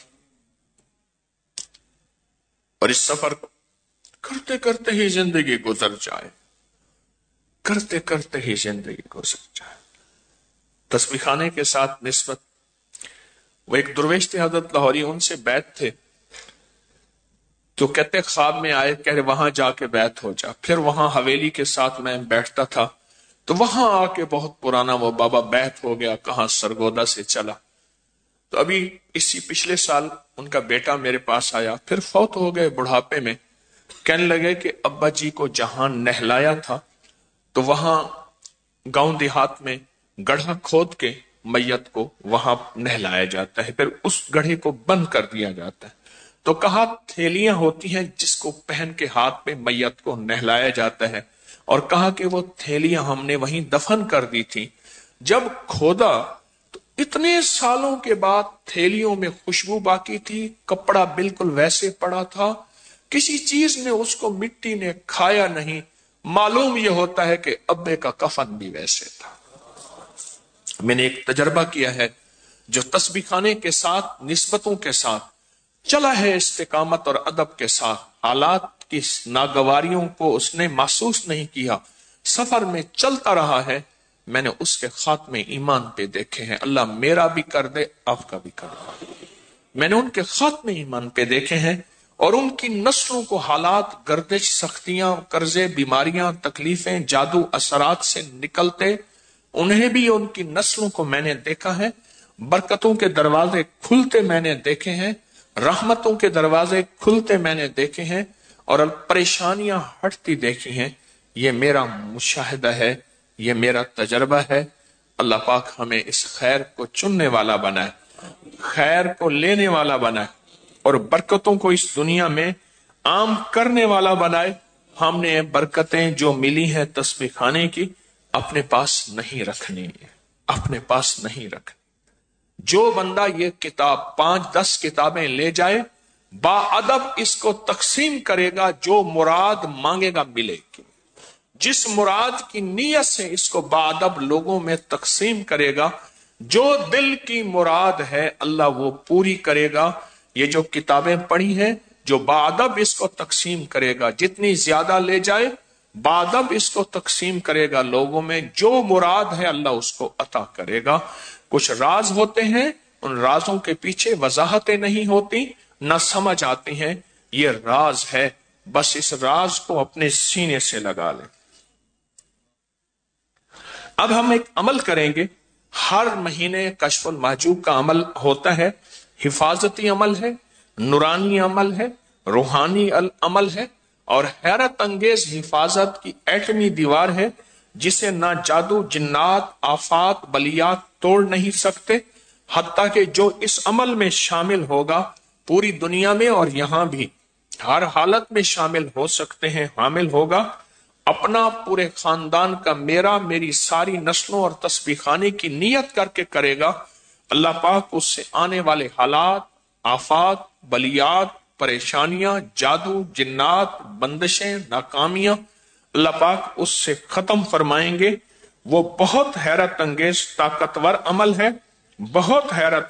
Speaker 1: اور اس سفر کو کرتے کرتے ہی زندگی گزر جائے، کرتے کرتے ہی زندگی گزر جائے. تسبیح خانے کے ساتھ نسبت، وہ ایک درویش تھے حضرت لاہوری، ان سے بیعت تھے تو کہتے خواب میں آئے، کہہ رہے وہاں جا کے بیعت ہو جا. پھر وہاں حویلی کے ساتھ میں بیٹھتا تھا تو وہاں آ کے بہت پرانا وہ بابا بیعت ہو گیا، کہاں سرگودا سے چلا. تو ابھی اسی پچھلے سال ان کا بیٹا میرے پاس آیا، پھر فوت ہو گئے بڑھاپے میں. کہنے لگے کہ ابا جی کو جہاں نہلایا تھا تو وہاں گاؤں دیہات میں گڑھا کھود کے میت کو وہاں نہلایا جاتا ہے، پھر اس گڑھے کو بند کر دیا جاتا ہے. تو کہا تھیلیاں ہوتی ہیں جس کو پہن کے ہاتھ پہ میت کو نہلایا جاتا ہے، اور کہا کہ وہ تھیلیاں ہم نے وہیں دفن کر دی تھی۔ جب کھودا تو اتنے سالوں کے بعد تھیلیوں میں خوشبو باقی تھی، کپڑا بالکل ویسے پڑا تھا، کسی چیز نے اس کو مٹی نے کھایا نہیں۔ معلوم یہ ہوتا ہے کہ ابے کا کفن بھی ویسے تھا۔ میں نے ایک تجربہ کیا ہے، جو تسبیح خانے کے ساتھ نسبتوں کے ساتھ چلا ہے، استقامت اور ادب کے ساتھ، حالات کی ناگواریوں کو اس نے محسوس نہیں کیا، سفر میں چلتا رہا ہے، میں نے اس کے خاتمے ایمان پہ دیکھے ہیں۔ اللہ میرا بھی کر دے، آپ کا بھی کر دے۔ میں نے ان کے خاتمے ایمان پہ دیکھے ہیں، اور ان کی نسلوں کو حالات، گردش، سختیاں، قرضے، بیماریاں، تکلیفیں، جادو، اثرات سے نکلتے، انہیں بھی ان کی نسلوں کو میں نے دیکھا ہے۔ برکتوں کے دروازے کھلتے میں نے دیکھے ہیں، رحمتوں کے دروازے کھلتے میں نے دیکھے ہیں، اور پریشانیاں ہٹتی دیکھی ہیں۔ یہ میرا مشاہدہ ہے، یہ میرا تجربہ ہے۔ اللہ پاک ہمیں اس خیر کو چننے والا بنائے، خیر کو لینے والا بنائے، اور برکتوں کو اس دنیا میں عام کرنے والا بنائے۔ ہم نے برکتیں جو ملی ہیں تسبیح خانے کی، اپنے پاس نہیں رکھنی، اپنے پاس نہیں رکھنی۔ جو بندہ یہ کتاب پانچ دس کتابیں لے جائے، با ادب اس کو تقسیم کرے گا، جو مراد مانگے گا ملے گی۔ جس مراد کی نیت سے اس کو با ادب لوگوں میں تقسیم کرے گا، جو دل کی مراد ہے اللہ وہ پوری کرے گا۔ یہ جو کتابیں پڑھی ہیں، جو با ادب اس کو تقسیم کرے گا، جتنی زیادہ لے جائے با ادب اس کو تقسیم کرے گا لوگوں میں، جو مراد ہے اللہ اس کو عطا کرے گا۔ کچھ راز ہوتے ہیں، ان رازوں کے پیچھے وضاحتیں نہیں ہوتی، نہ سمجھ آتی ہیں، یہ راز ہے، بس اس راز کو اپنے سینے سے لگا لیں۔ اب ہم ایک عمل کریں گے، ہر مہینے کشف المحجوب کا عمل ہوتا ہے، حفاظتی عمل ہے، نورانی عمل ہے، روحانی عمل ہے، اور حیرت انگیز حفاظت کی ایٹمی دیوار ہے، جسے نہ جادو، جنات، آفات، بلیات توڑ نہیں سکتے۔ حتیٰ کہ جو اس عمل میں شامل ہوگا پوری دنیا میں اور یہاں بھی ہر حالت میں شامل ہو سکتے ہیں، حامل ہوگا، اپنا، پورے خاندان کا، میرا، میری ساری نسلوں اور تسبیح خانے کی نیت کر کے کرے گا، اللہ پاک اس سے آنے والے حالات، آفات، بلیات، پریشانیاں، جادو، جنات، بندشیں، ناکامیاں، اللہ پاک اس سے ختم فرمائیں گے۔ وہ بہت حیرت انگیز طاقتور عمل ہے، بہت حیرت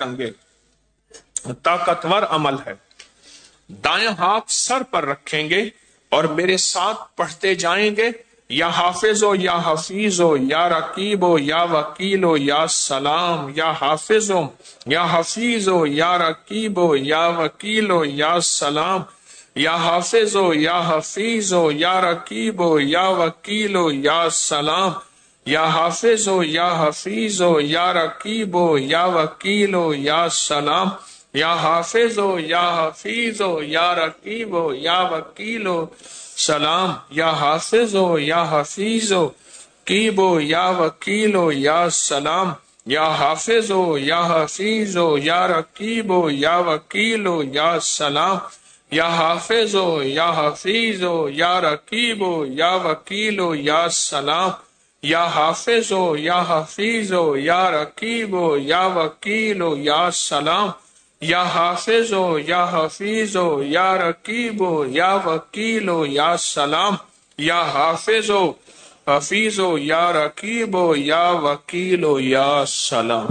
Speaker 1: انگیز طاقتور عمل ہے۔ دائیں ہاتھ سر پر رکھیں گے اور میرے ساتھ پڑھتے جائیں گے، یا حافظ ہو یا حفیظ ہو یا رقیب ہو یا وکیل ہو یا سلام، یا حافظ ہو یا حفیظ ہو یا رقیب ہو یا وکیل ہو یا سلام، یا حافظ ہو یا حفیظ ہو یا رقیب ہو یا وکیل ہو یا سلام، یا حافظ ہو یا حفیظ ہو یا رقیب ہو یا وکیل ہو یا سلام، یا حافظ ہو یا حفیظ ہو یا رقیب ہو یا وکیل ہو سلام، یا حافظ ہو یا حفیظ ہو رقیب ہو یا وکیل ہو یا سلام، یا حافظ ہو یا حفیظ ہو یا رقیب ہو یا وکیل ہو یا سلام، یا حافظ ہو یا حفیظ ہو یا رقیب ہو یا وکیل ہو یا سلام، یا حافظ ہو یا حفیظ ہو یا رقیب ہو یا وکیل ہو یا سلام، یا حافظ ہو یا حفیظ ہو یا رقیب ہو یا وکیل ہو یا سلام، یا حافظ ہو حفیظ ہو یا رقیب ہو یا وکیل ہو یا سلام۔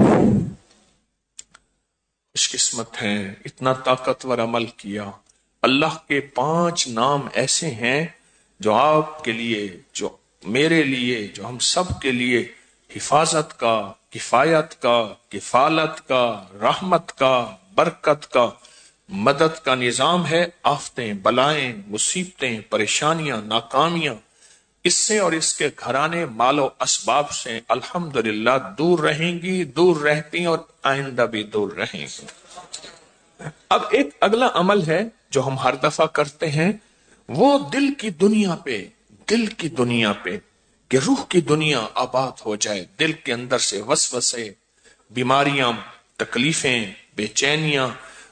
Speaker 1: خوش قسمت ہیں، اتنا طاقتور عمل کیا۔ اللہ کے پانچ نام ایسے ہیں جو آپ کے لیے، جو میرے لیے، جو ہم سب کے لیے حفاظت کا، کفایت کا، کفالت کا، رحمت کا، برکت کا، مدد کا نظام ہے۔ آفتیں، بلائیں، مصیبتیں، پریشانیاں، ناکامیاں اس سے اور اس کے گھرانے، مال و اسباب سے الحمدللہ دور رہیں گی، دور رہتی اور آئندہ بھی دور رہیں گی۔ اب ایک اگلا عمل ہے جو ہم ہر دفعہ کرتے ہیں، وہ دل کی دنیا پہ، دل کی دنیا پہ، کہ روح کی دنیا آباد ہو جائے، دل کے اندر سے وسوسے، بیماریاں، تکلیفیں، بے چینیاں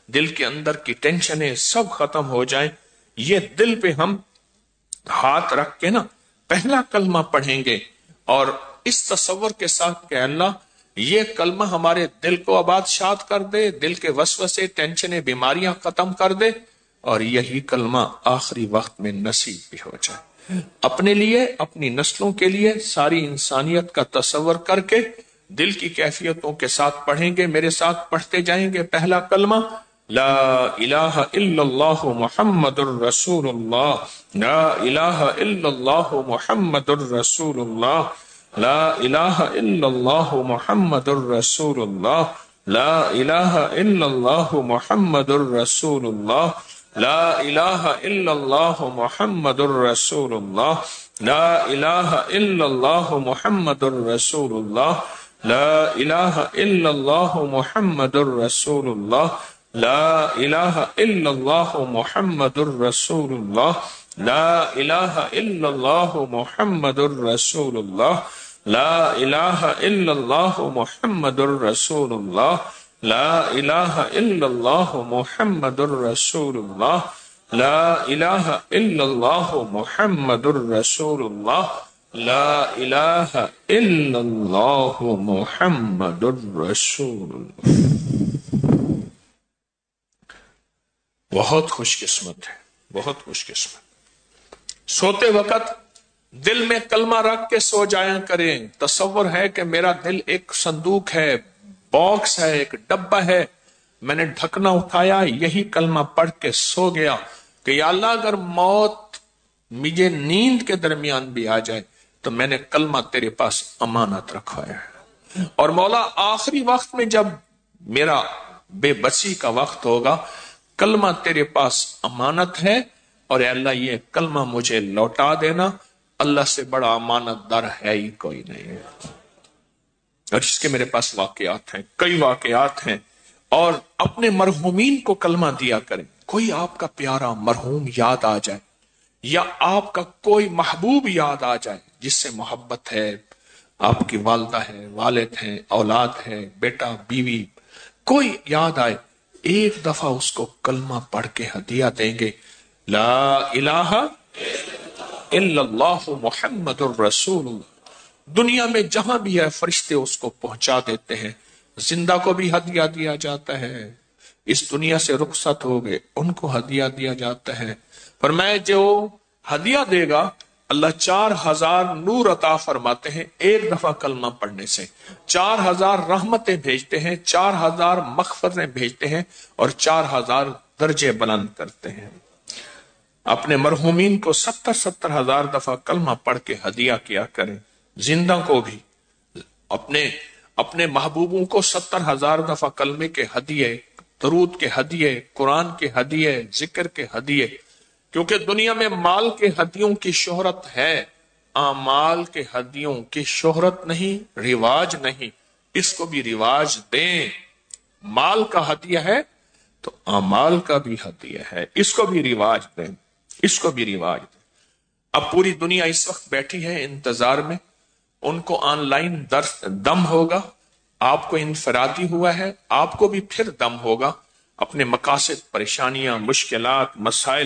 Speaker 1: دل کے اندر کی ٹینشنیں سب ختم ہو جائیں، یہ دل پہ ہم ہاتھ رکھ کے نا پہلا کلمہ پڑھیں گے، اور اس تصور کے ساتھ کہ اللہ یہ کلمہ ہمارے دل کو آباد شاد کر دے، دل کے وسوسے، ٹینشنیں، بیماریاں ختم کر دے، اور یہی کلمہ آخری وقت میں نصیب بھی ہو جائے، اپنے لیے، اپنی نسلوں کے لیے، ساری انسانیت کا تصور کر کے دل کی کیفیتوں کے ساتھ پڑھیں گے۔ میرے ساتھ پڑھتے جائیں گے پہلا کلمہ، لا الہ الا اللہ محمد الرسول اللہ، لا الہ الا اللہ محمد الرسول اللہ، لا الہ الا اللہ محمد الرسول اللہ، لا الہ الا اللہ محمد الرسول اللہ، لا الہ الا اللہ محمد الرسول اللہ، لا الہ الا اللہ محمد الرسول اللہ، لا الہ الا اللہ محمد الرسول اللہ، لا الہ الا اللہ محمد الرسول اللہ، لا الہ الا اللہ محمد الرسول اللہ، لا الہ الا اللہ محمد الرسول اللہ، لا الہ الا اللہ محمد الرسول اللہ، لا الہ الا اللہ محمد الرسول اللہ، لا الہ الا اللہ محمد الرسول اللہ۔ بہت خوش قسمت ہے، بہت خوش قسمت۔ سوتے وقت دل میں کلمہ رکھ کے سو جایا کریں۔ تصور ہے کہ میرا دل ایک صندوق ہے، باکس ہے، ایک ڈبہ ہے، میں نے ڈھکنا اٹھایا، یہی کلمہ پڑھ کے سو گیا کہ یا اللہ اگر موت مجھے نیند کے درمیان بھی آ جائے تو میں نے کلمہ تیرے پاس امانت رکھوایا ہے، اور مولا آخری وقت میں جب میرا بے بسی کا وقت ہوگا، کلمہ تیرے پاس امانت ہے، اور اے اللہ یہ کلمہ مجھے لوٹا دینا، اللہ سے بڑا امانت دار ہے ہی کوئی نہیں ہے۔ اور اس کے میرے پاس واقعات ہیں، کئی واقعات ہیں، اور اپنے مرحومین کو کلمہ دیا کریں۔ کوئی آپ کا پیارا مرحوم یاد آ جائے، یا آپ کا کوئی محبوب یاد آ جائے جس سے محبت ہے، آپ کی والدہ ہے، والد ہیں، اولاد ہے، بیٹا، بیوی، کوئی یاد آئے، ایک دفعہ اس کو کلمہ پڑھ کے ہدیہ دیں گے، لا الہ الا اللہ محمد الرسول اللہ۔ دنیا میں جہاں بھی ہے فرشتے اس کو پہنچا دیتے ہیں، زندہ کو بھی ہدیہ دیا جاتا ہے، اس دنیا سے رخصت ہو گئے ان کو ہدیہ دیا جاتا ہے۔ فرمایا جو ہدیہ دے گا اللہ چار ہزار نور عطا فرماتے ہیں ایک دفعہ کلمہ پڑھنے سے، چار ہزار رحمتیں بھیجتے ہیں، چار ہزار مغفرتیں بھیجتے ہیں، اور چار ہزار درجے بلند کرتے ہیں۔ اپنے مرحومین کو ستر ستر ہزار دفعہ کلمہ پڑھ کے ہدیہ کیا کریں، زندہ کو بھی، اپنے اپنے محبوبوں کو ستر ہزار دفعہ کلمے کے ہدیے، درود کے ہدیے، قرآن کے ہدیے، ذکر کے ہدیے، کیونکہ دنیا میں مال کے ہدیوں کی شہرت ہے، اعمال کے ہدیوں کی شہرت نہیں، رواج نہیں، اس کو بھی رواج دیں۔ مال کا ہدیہ ہے تو اعمال کا بھی ہدیہ ہے، اس کو بھی رواج دیں، اس کو بھی رواج دیں۔ اب پوری دنیا اس وقت بیٹھی ہے انتظار میں، ان کو آن لائن درس دم ہوگا، آپ کو انفرادی ہوا ہے، آپ کو بھی پھر دم ہوگا، اپنے مقاصد، پریشانیاں، مشکلات، مسائل،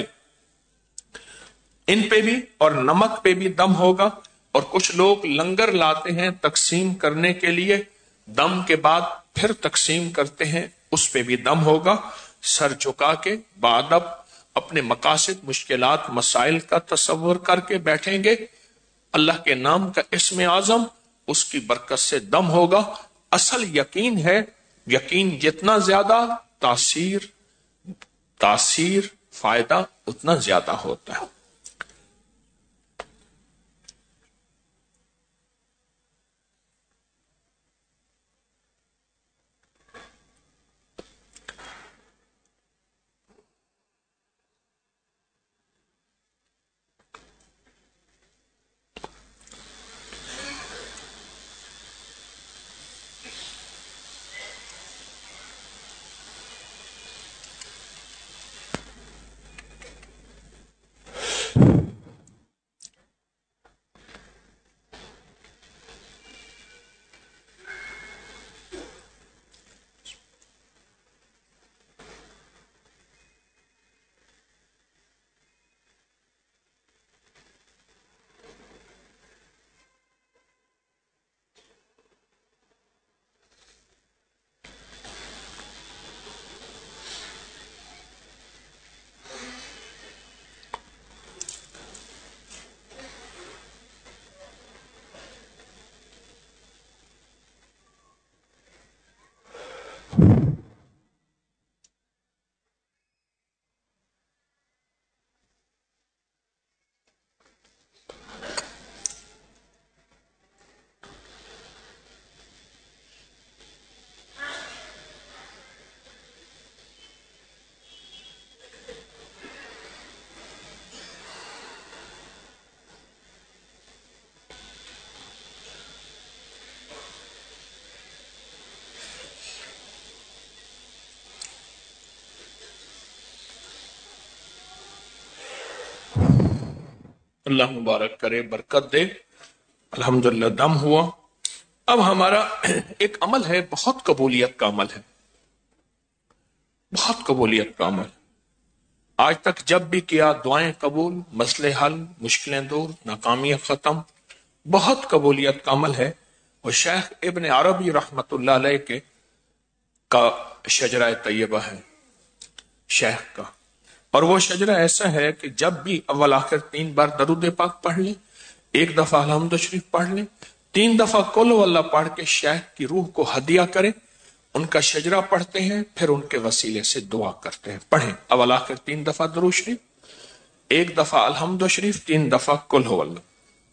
Speaker 1: ان پہ بھی اور نمک پہ بھی دم ہوگا۔ اور کچھ لوگ لنگر لاتے ہیں تقسیم کرنے کے لیے، دم کے بعد پھر تقسیم کرتے ہیں، اس پہ بھی دم ہوگا۔ سر جھکا کے بادب اپنے مقاصد، مشکلات، مسائل کا تصور کر کے بیٹھیں گے، اللہ کے نام کا اسم اعظم، اس کی برکت سے دم ہوگا۔ اصل یقین ہے، یقین جتنا زیادہ تاثیر تاثیر فائدہ اتنا زیادہ ہوتا ہے۔ اللہ مبارک کرے، برکت دے۔ الحمدللہ دم ہوا۔ اب ہمارا ایک عمل ہے، بہت قبولیت کا عمل ہے، بہت قبولیت کا عمل۔ آج تک جب بھی کیا دعائیں قبول، مسئلے حل، مشکلیں دور، ناکامیاں ختم، بہت قبولیت کا عمل ہے۔ اور شیخ ابن عربی رحمت اللہ علیہ کے کا شجرہ طیبہ ہے شیخ کا، اور وہ شجرہ ایسا ہے کہ جب بھی اول آخر تین بار درود پاک پڑھ لیں، ایک دفعہ الحمد شریف پڑھ لیں، تین دفعہ قل ہو اللہ پڑھ کے شیخ کی روح کو ہدیہ کریں، ان کا شجرہ پڑھتے ہیں، پھر ان کے وسیلے سے دعا کرتے ہیں۔ پڑھیں اول آخر تین دفعہ درود شریف، ایک دفعہ الحمد شریف، تین دفعہ قل ہو اللہ۔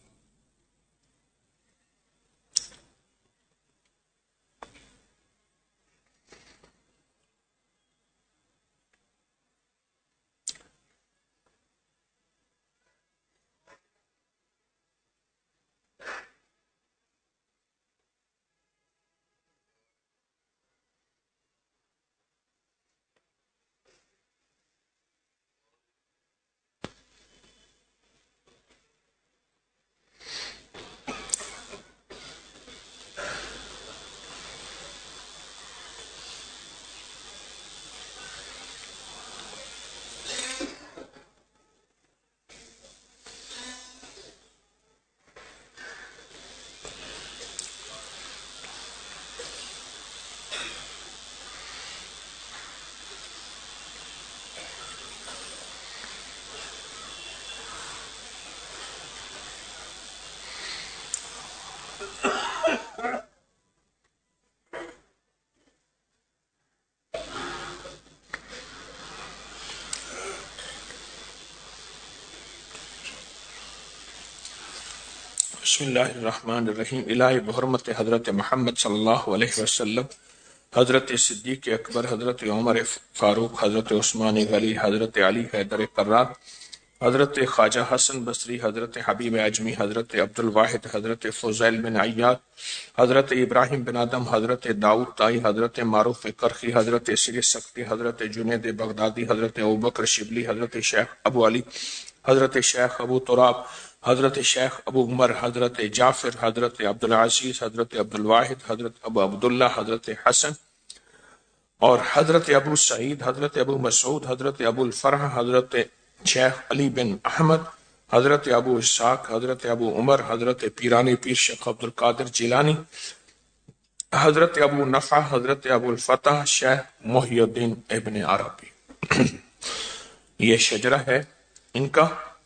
Speaker 1: بسم اللہ الرحمن الرحیم۔ الہی بحرمت حضرت محمد صلی اللہ علیہ وسلم، حضرت صدیق اکبر، حضرت عمر فاروق، حضرت عثمان غنی، حضرت علی حیدر کرار، حضرت خواجہ حسن بصری، حضرت حبیب اعجمی، حضرت عبد الواحد، حضرت فضیل بن عیاد، حضرت ابراہیم بن آدم، حضرت داؤد طائی، حضرت معروف کرخی، حضرت سری سختی، حضرت جنید بغدادی، حضرت ابوبکر شبلی، حضرت شیخ ابو علی، حضرت شیخ ابو تراب، حضرت شیخ ابو عمر، حضرت جعفر، حضرت عبدالعزیز، حضرت عبد الواحد، حضرت ابو عبداللہ، حضرت حسن اور حضرت ابو سعید، حضرت ابو مسعود، حضرت ابو الفرح، حضرت شیخ علی بن احمد، حضرت ابو اسحاق، حضرت ابو عمر، حضرت پیرانی پیر شیخ عبد القادر جیلانی، حضرت ابو نفع، حضرت ابو الفتح شیخ محی الدین ابن عربی۔ یہ شجرہ ہے ان کا۔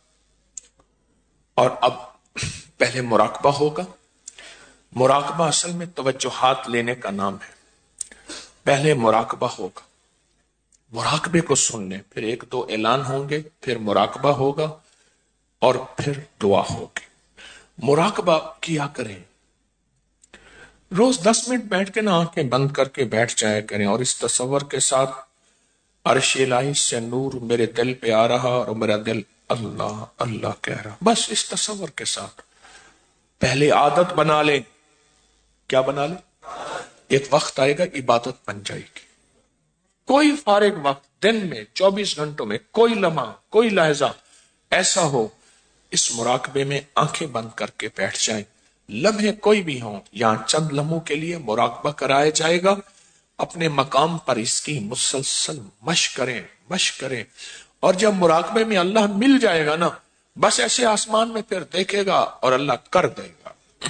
Speaker 1: اور اب پہلے مراقبہ ہوگا۔ مراقبہ اصل میں توجہات لینے کا نام ہے۔ پہلے مراقبہ ہوگا، مراقبے کو سن لیں، پھر ایک دو اعلان ہوں گے، پھر مراقبہ ہوگا اور پھر دعا ہوگی۔ مراقبہ کیا کریں، روز دس منٹ بیٹھ کے نا آنکھیں بند کر کے بیٹھ جایا کریں، اور اس تصور کے ساتھ عرش الہی سے نور میرے دل پہ آ رہا اور میرا دل اللہ اللہ کہہ رہا، بس اس تصور کے ساتھ پہلے عادت بنا لیں۔ کیا بنا لیں؟ ایک وقت آئے گا عبادت بن جائے گی۔ کوئی فارغ وقت دن میں چوبیس گھنٹوں میں کوئی لمحہ کوئی لحظہ ایسا ہو، اس مراقبے میں آنکھیں بند کر کے بیٹھ جائیں۔ لمحے کوئی بھی ہوں، یہاں چند لمحوں کے لیے مراقبہ کرایا جائے گا۔ اپنے مقام پر اس کی مسلسل مشق کریں مشق کریں اور جب مراقبے میں اللہ مل جائے گا نا، بس ایسے آسمان میں پھر دیکھے گا اور اللہ کر دے گا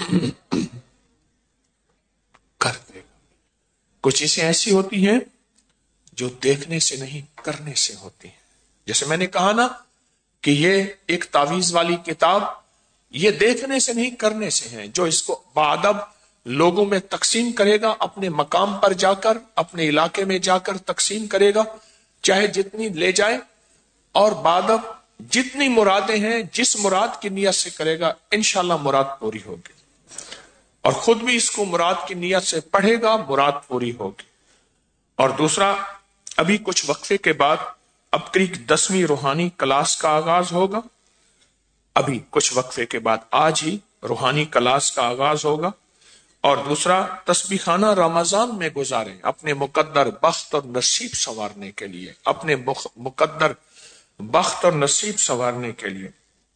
Speaker 1: کر دے گا۔ کچھ چیزیں ایسی ہوتی ہیں جو دیکھنے سے نہیں کرنے سے ہوتی ہیں۔ جیسے میں نے کہا نا کہ یہ ایک تعویذ والی کتاب یہ دیکھنے سے نہیں کرنے سے ہے۔ جو اس کو بادب لوگوں میں تقسیم کرے گا، اپنے مقام پر جا کر اپنے علاقے میں جا کر تقسیم کرے گا، چاہے جتنی لے جائے، اور بادب جتنی مرادیں ہیں جس مراد کی نیت سے کرے گا انشاءاللہ مراد پوری ہوگی، اور خود بھی اس کو مراد کی نیت سے پڑھے گا، مراد پوری ہوگی۔ اور دوسرا، ابھی کچھ وقفے کے بعد اب قریب دسویں روحانی کلاس کا آغاز ہوگا۔ ابھی کچھ وقفے کے بعد آج ہی روحانی کلاس کا آغاز ہوگا۔ اور دوسرا، تسبیح خانہ رمضان میں گزاریں اپنے مقدر بخت اور نصیب سنوارنے کے لیے، اپنے مقدر بخت اور نصیب سنوارنے کے لیے۔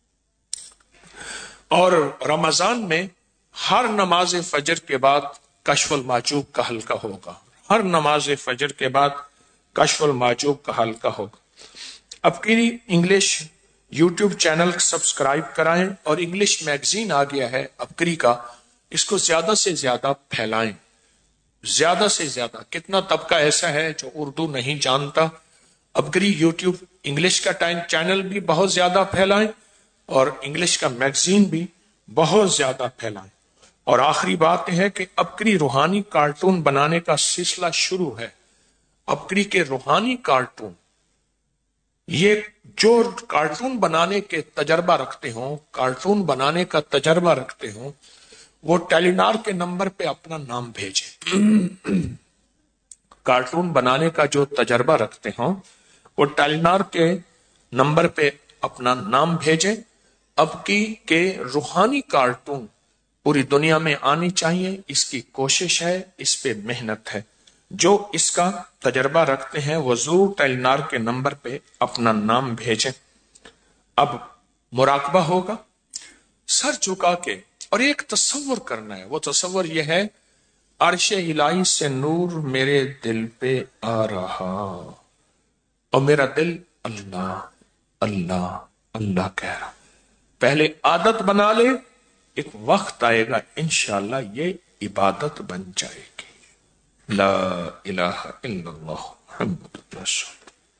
Speaker 1: اور رمضان میں ہر نماز فجر کے بعد کشف المحجوب کا حلقہ ہوگا، ہر نماز فجر کے بعد کشف المحجوب کا حلقہ ہوگا۔ اب کی انگلش یوٹیوب چینل سبسکرائب کرائیں، اور انگلش میگزین آ گیا ہے ابکری کا، اس کو زیادہ سے زیادہ پھیلائیں، زیادہ سے زیادہ۔ کتنا طبقہ ایسا ہے جو اردو نہیں جانتا؟ ابکری یوٹیوب انگلش کا چینل بھی بہت زیادہ پھیلائیں، اور انگلش کا میگزین بھی بہت زیادہ پھیلائیں۔ اور آخری بات یہ ہے کہ ابکری روحانی کارٹون بنانے کا سلسلہ شروع ہے۔ ابکری کے روحانی کارٹون، یہ جو کارٹون بنانے کے تجربہ رکھتے ہوں، کارٹون بنانے کا تجربہ رکھتے ہوں، وہ ٹیلی نار کے نمبر پہ اپنا نام بھیجیں۔ کارٹون بنانے کا جو تجربہ رکھتے ہوں وہ ٹیلی نار کے نمبر پہ اپنا نام بھیجیں۔ اب کی کے روحانی کارٹون پوری دنیا میں آنی چاہیے، اس کی کوشش ہے، اس پہ محنت ہے۔ جو اس کا تجربہ رکھتے ہیں وہ ضرور ٹیلی نار کے نمبر پہ اپنا نام بھیجیں۔ اب مراقبہ ہوگا سر جھکا کے، اور ایک تصور کرنا ہے، وہ تصور یہ ہے عرش الہی سے نور میرے دل پہ آ رہا، اور میرا دل اللہ اللہ اللہ کہہ رہا۔ پہلے عادت بنا لے، ایک وقت آئے گا انشاءاللہ یہ عبادت بن جائے گی۔ لا الہ الا اللہ محمد رسول۔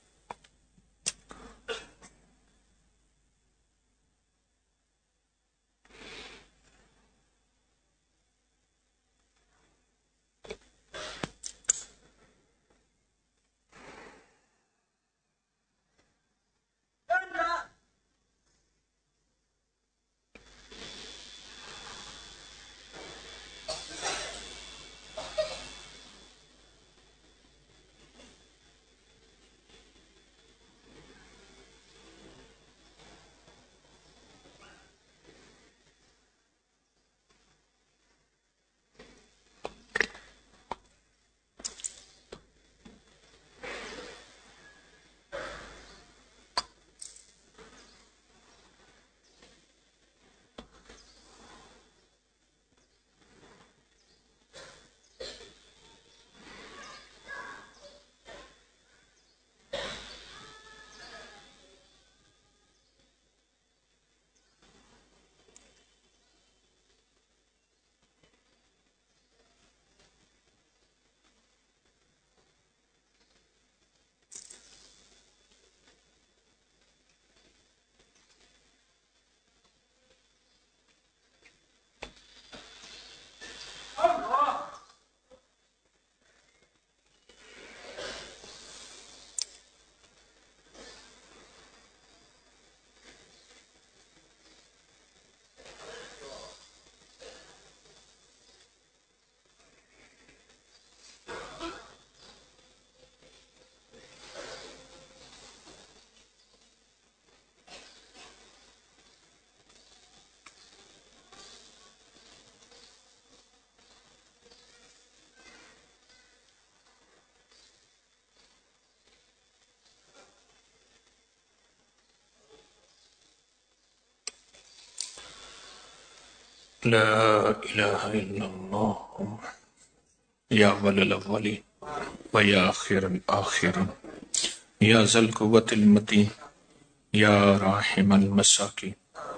Speaker 1: لا الہ الا اللہ یا اول الاولین و یا آخر الآخرین یا ذا القوة المتین یا راحم المساکین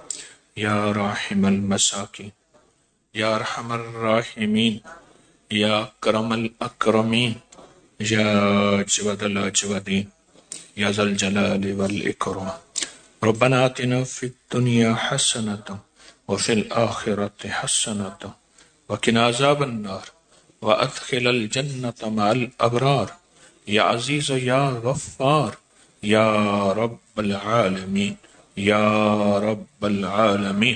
Speaker 1: یا راحم المساکین یا ارحم الراحمین یا کرم الاکرمین یا اجود الاجودین یا ذا الجلال والاکرام۔ ربنا آتنا فی الدنیا حسنة وفي الآخرة حسنة وقنا عذاب النار وأدخل الجنة مع الأبرار يا عزيز يا غفار يا رب العالمين يا رب العالمين۔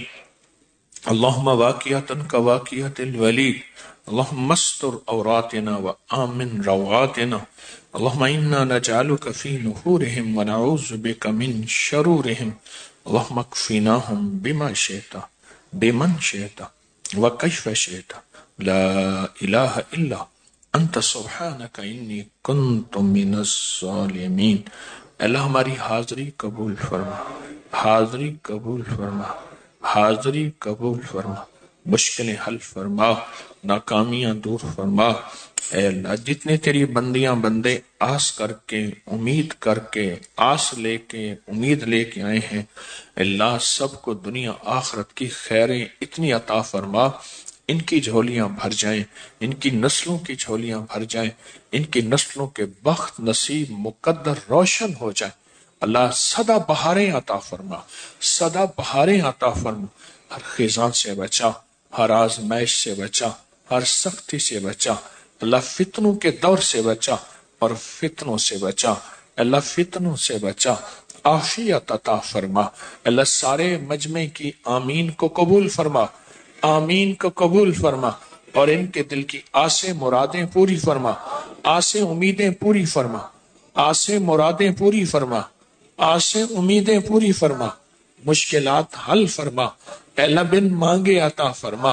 Speaker 1: اللهم واقعة كواقعة الوليد، اللهم استر عوراتنا وآمن روعاتنا، اللهم إنا نجعلك في نحورهم ونعوذ بك من شرورهم، اللهم اكفناهم بما شئت بمن شئت وكيف شئت، لا إله إلا أنت سبحانك إني كنت من الظالمين۔ اللہ ہماری حاضری قبول فرما، حاضری قبول فرما، حاضری قبول فرما، مشکلیں حل فرما، ناکامیاں دور فرما۔ اے اللہ جتنے تیری بندیاں بندے آس کر کے امید کر کے آس لے کے امید لے کے آئے ہیں، اللہ سب کو دنیا آخرت کی خیریں اتنی عطا فرما، ان کی جھولیاں بھر جائیں، ان کی نسلوں کی جھولیاں بھر جائیں، ان کی نسلوں کے بخت نصیب مقدر روشن ہو جائیں۔ اللہ سدا بہاریں عطا فرما، سدا بہاریں عطا فرما، ہر خزاں سے بچا، ہر آزمائش سے بچا، ہر سختی سے بچا، اللہ فتنوں کے دور سے بچا اور فتنوں سے بچا، اللہ فتنوں سے بچا، عافیت عطا فرما۔ اللہ سارے مجمع کی آمین کو قبول فرما، آمین کو قبول فرما، اور ان کے دل کی آسیں مرادیں پوری فرما، آسیں امیدیں پوری فرما، آسیں مرادیں پوری فرما، آسیں امیدیں پوری فرما، مشکلات حل فرما۔ اے اللہ بن مانگے عطا فرما،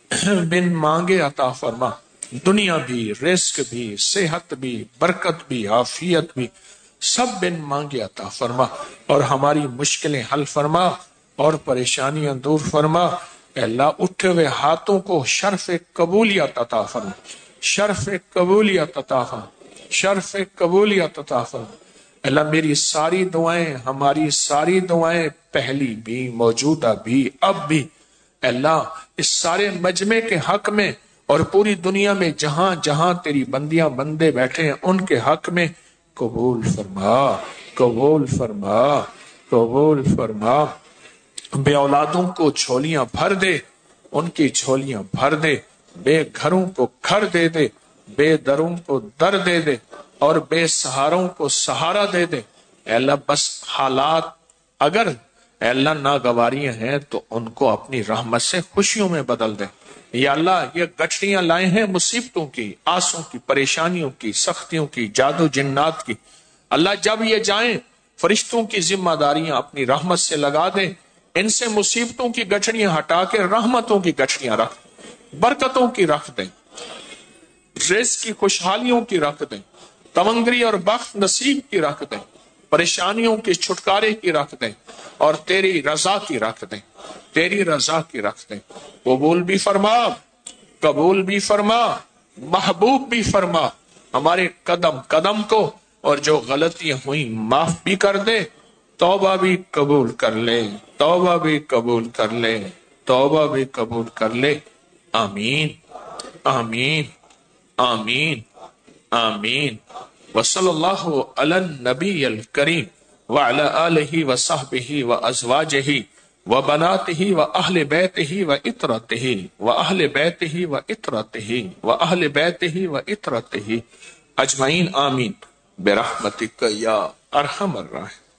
Speaker 1: بن مانگے عطا فرما، دنیا بھی، رزق بھی، صحت بھی، برکت بھی، عافیت بھی، سب بن مانگے عطا فرما، اور ہماری مشکلیں حل فرما اور پریشانیاں دور فرما۔ اے اللہ اٹھے ہوئے ہاتھوں کو شرف قبولیت عطا فرما، شرف قبولیت عطا فرما، شرف قبولیت عطا فرما۔ اللہ میری ساری دعائیں، ہماری ساری دعائیں پہلی بھی موجودہ بھی اب بھی اللہ اس سارے مجمع کے حق میں اور پوری دنیا میں جہاں جہاں تیری بندیاں بندے بیٹھے ہیں ان کے حق میں قبول فرما، قبول فرما، قبول فرما۔ بے اولادوں کو جھولیاں بھر دے، ان کی جھولیاں بھر دے، بے گھروں کو گھر دے دے، بے دروں کو در دے دے، اور بے سہاروں کو سہارا دے دے۔ اے اللہ بس حالات اگر اے اللہ ناگواریاں ہیں تو ان کو اپنی رحمت سے خوشیوں میں بدل دے۔ یا اللہ یہ گٹھڑیاں لائے ہیں مصیبتوں کی، آسوں کی، پریشانیوں کی، سختیوں کی، جادو جنات کی، اللہ جب یہ جائیں فرشتوں کی ذمہ داریاں اپنی رحمت سے لگا دے، ان سے مصیبتوں کی گٹھڑیاں ہٹا کے رحمتوں کی گٹھڑیاں رکھ، برکتوں کی رکھ دیں، رزق کی خوشحالیوں کی رکھ دیں، تمنگری اور بخت نصیب کی رکھ دیں، پریشانیوں کے چھٹکارے کی رکھ دیں، اور تیری رضا کی رکھ دیں، تیری رضا کی رکھ دیں۔ قبول بھی فرما، قبول بھی فرما، محبوب بھی فرما، ہمارے قدم قدم کو اور جو غلطیاں ہوئیں معاف بھی کر دے، توبہ بھی قبول کر لے، توبہ بھی قبول کر لے، توبہ بھی قبول کر لے۔ آمین آمین آمین آمین۔ وصلی اللہ علی النبی الکریم وعلی آلہ وصحبہ وازواجہ وبناتہ واہل بیتہ وعطرتہ واہل بیتہ وعطرتہ واہل بیتہ وعطرتہ اجمعین آمین برحمتک یا ارحم الراحمین۔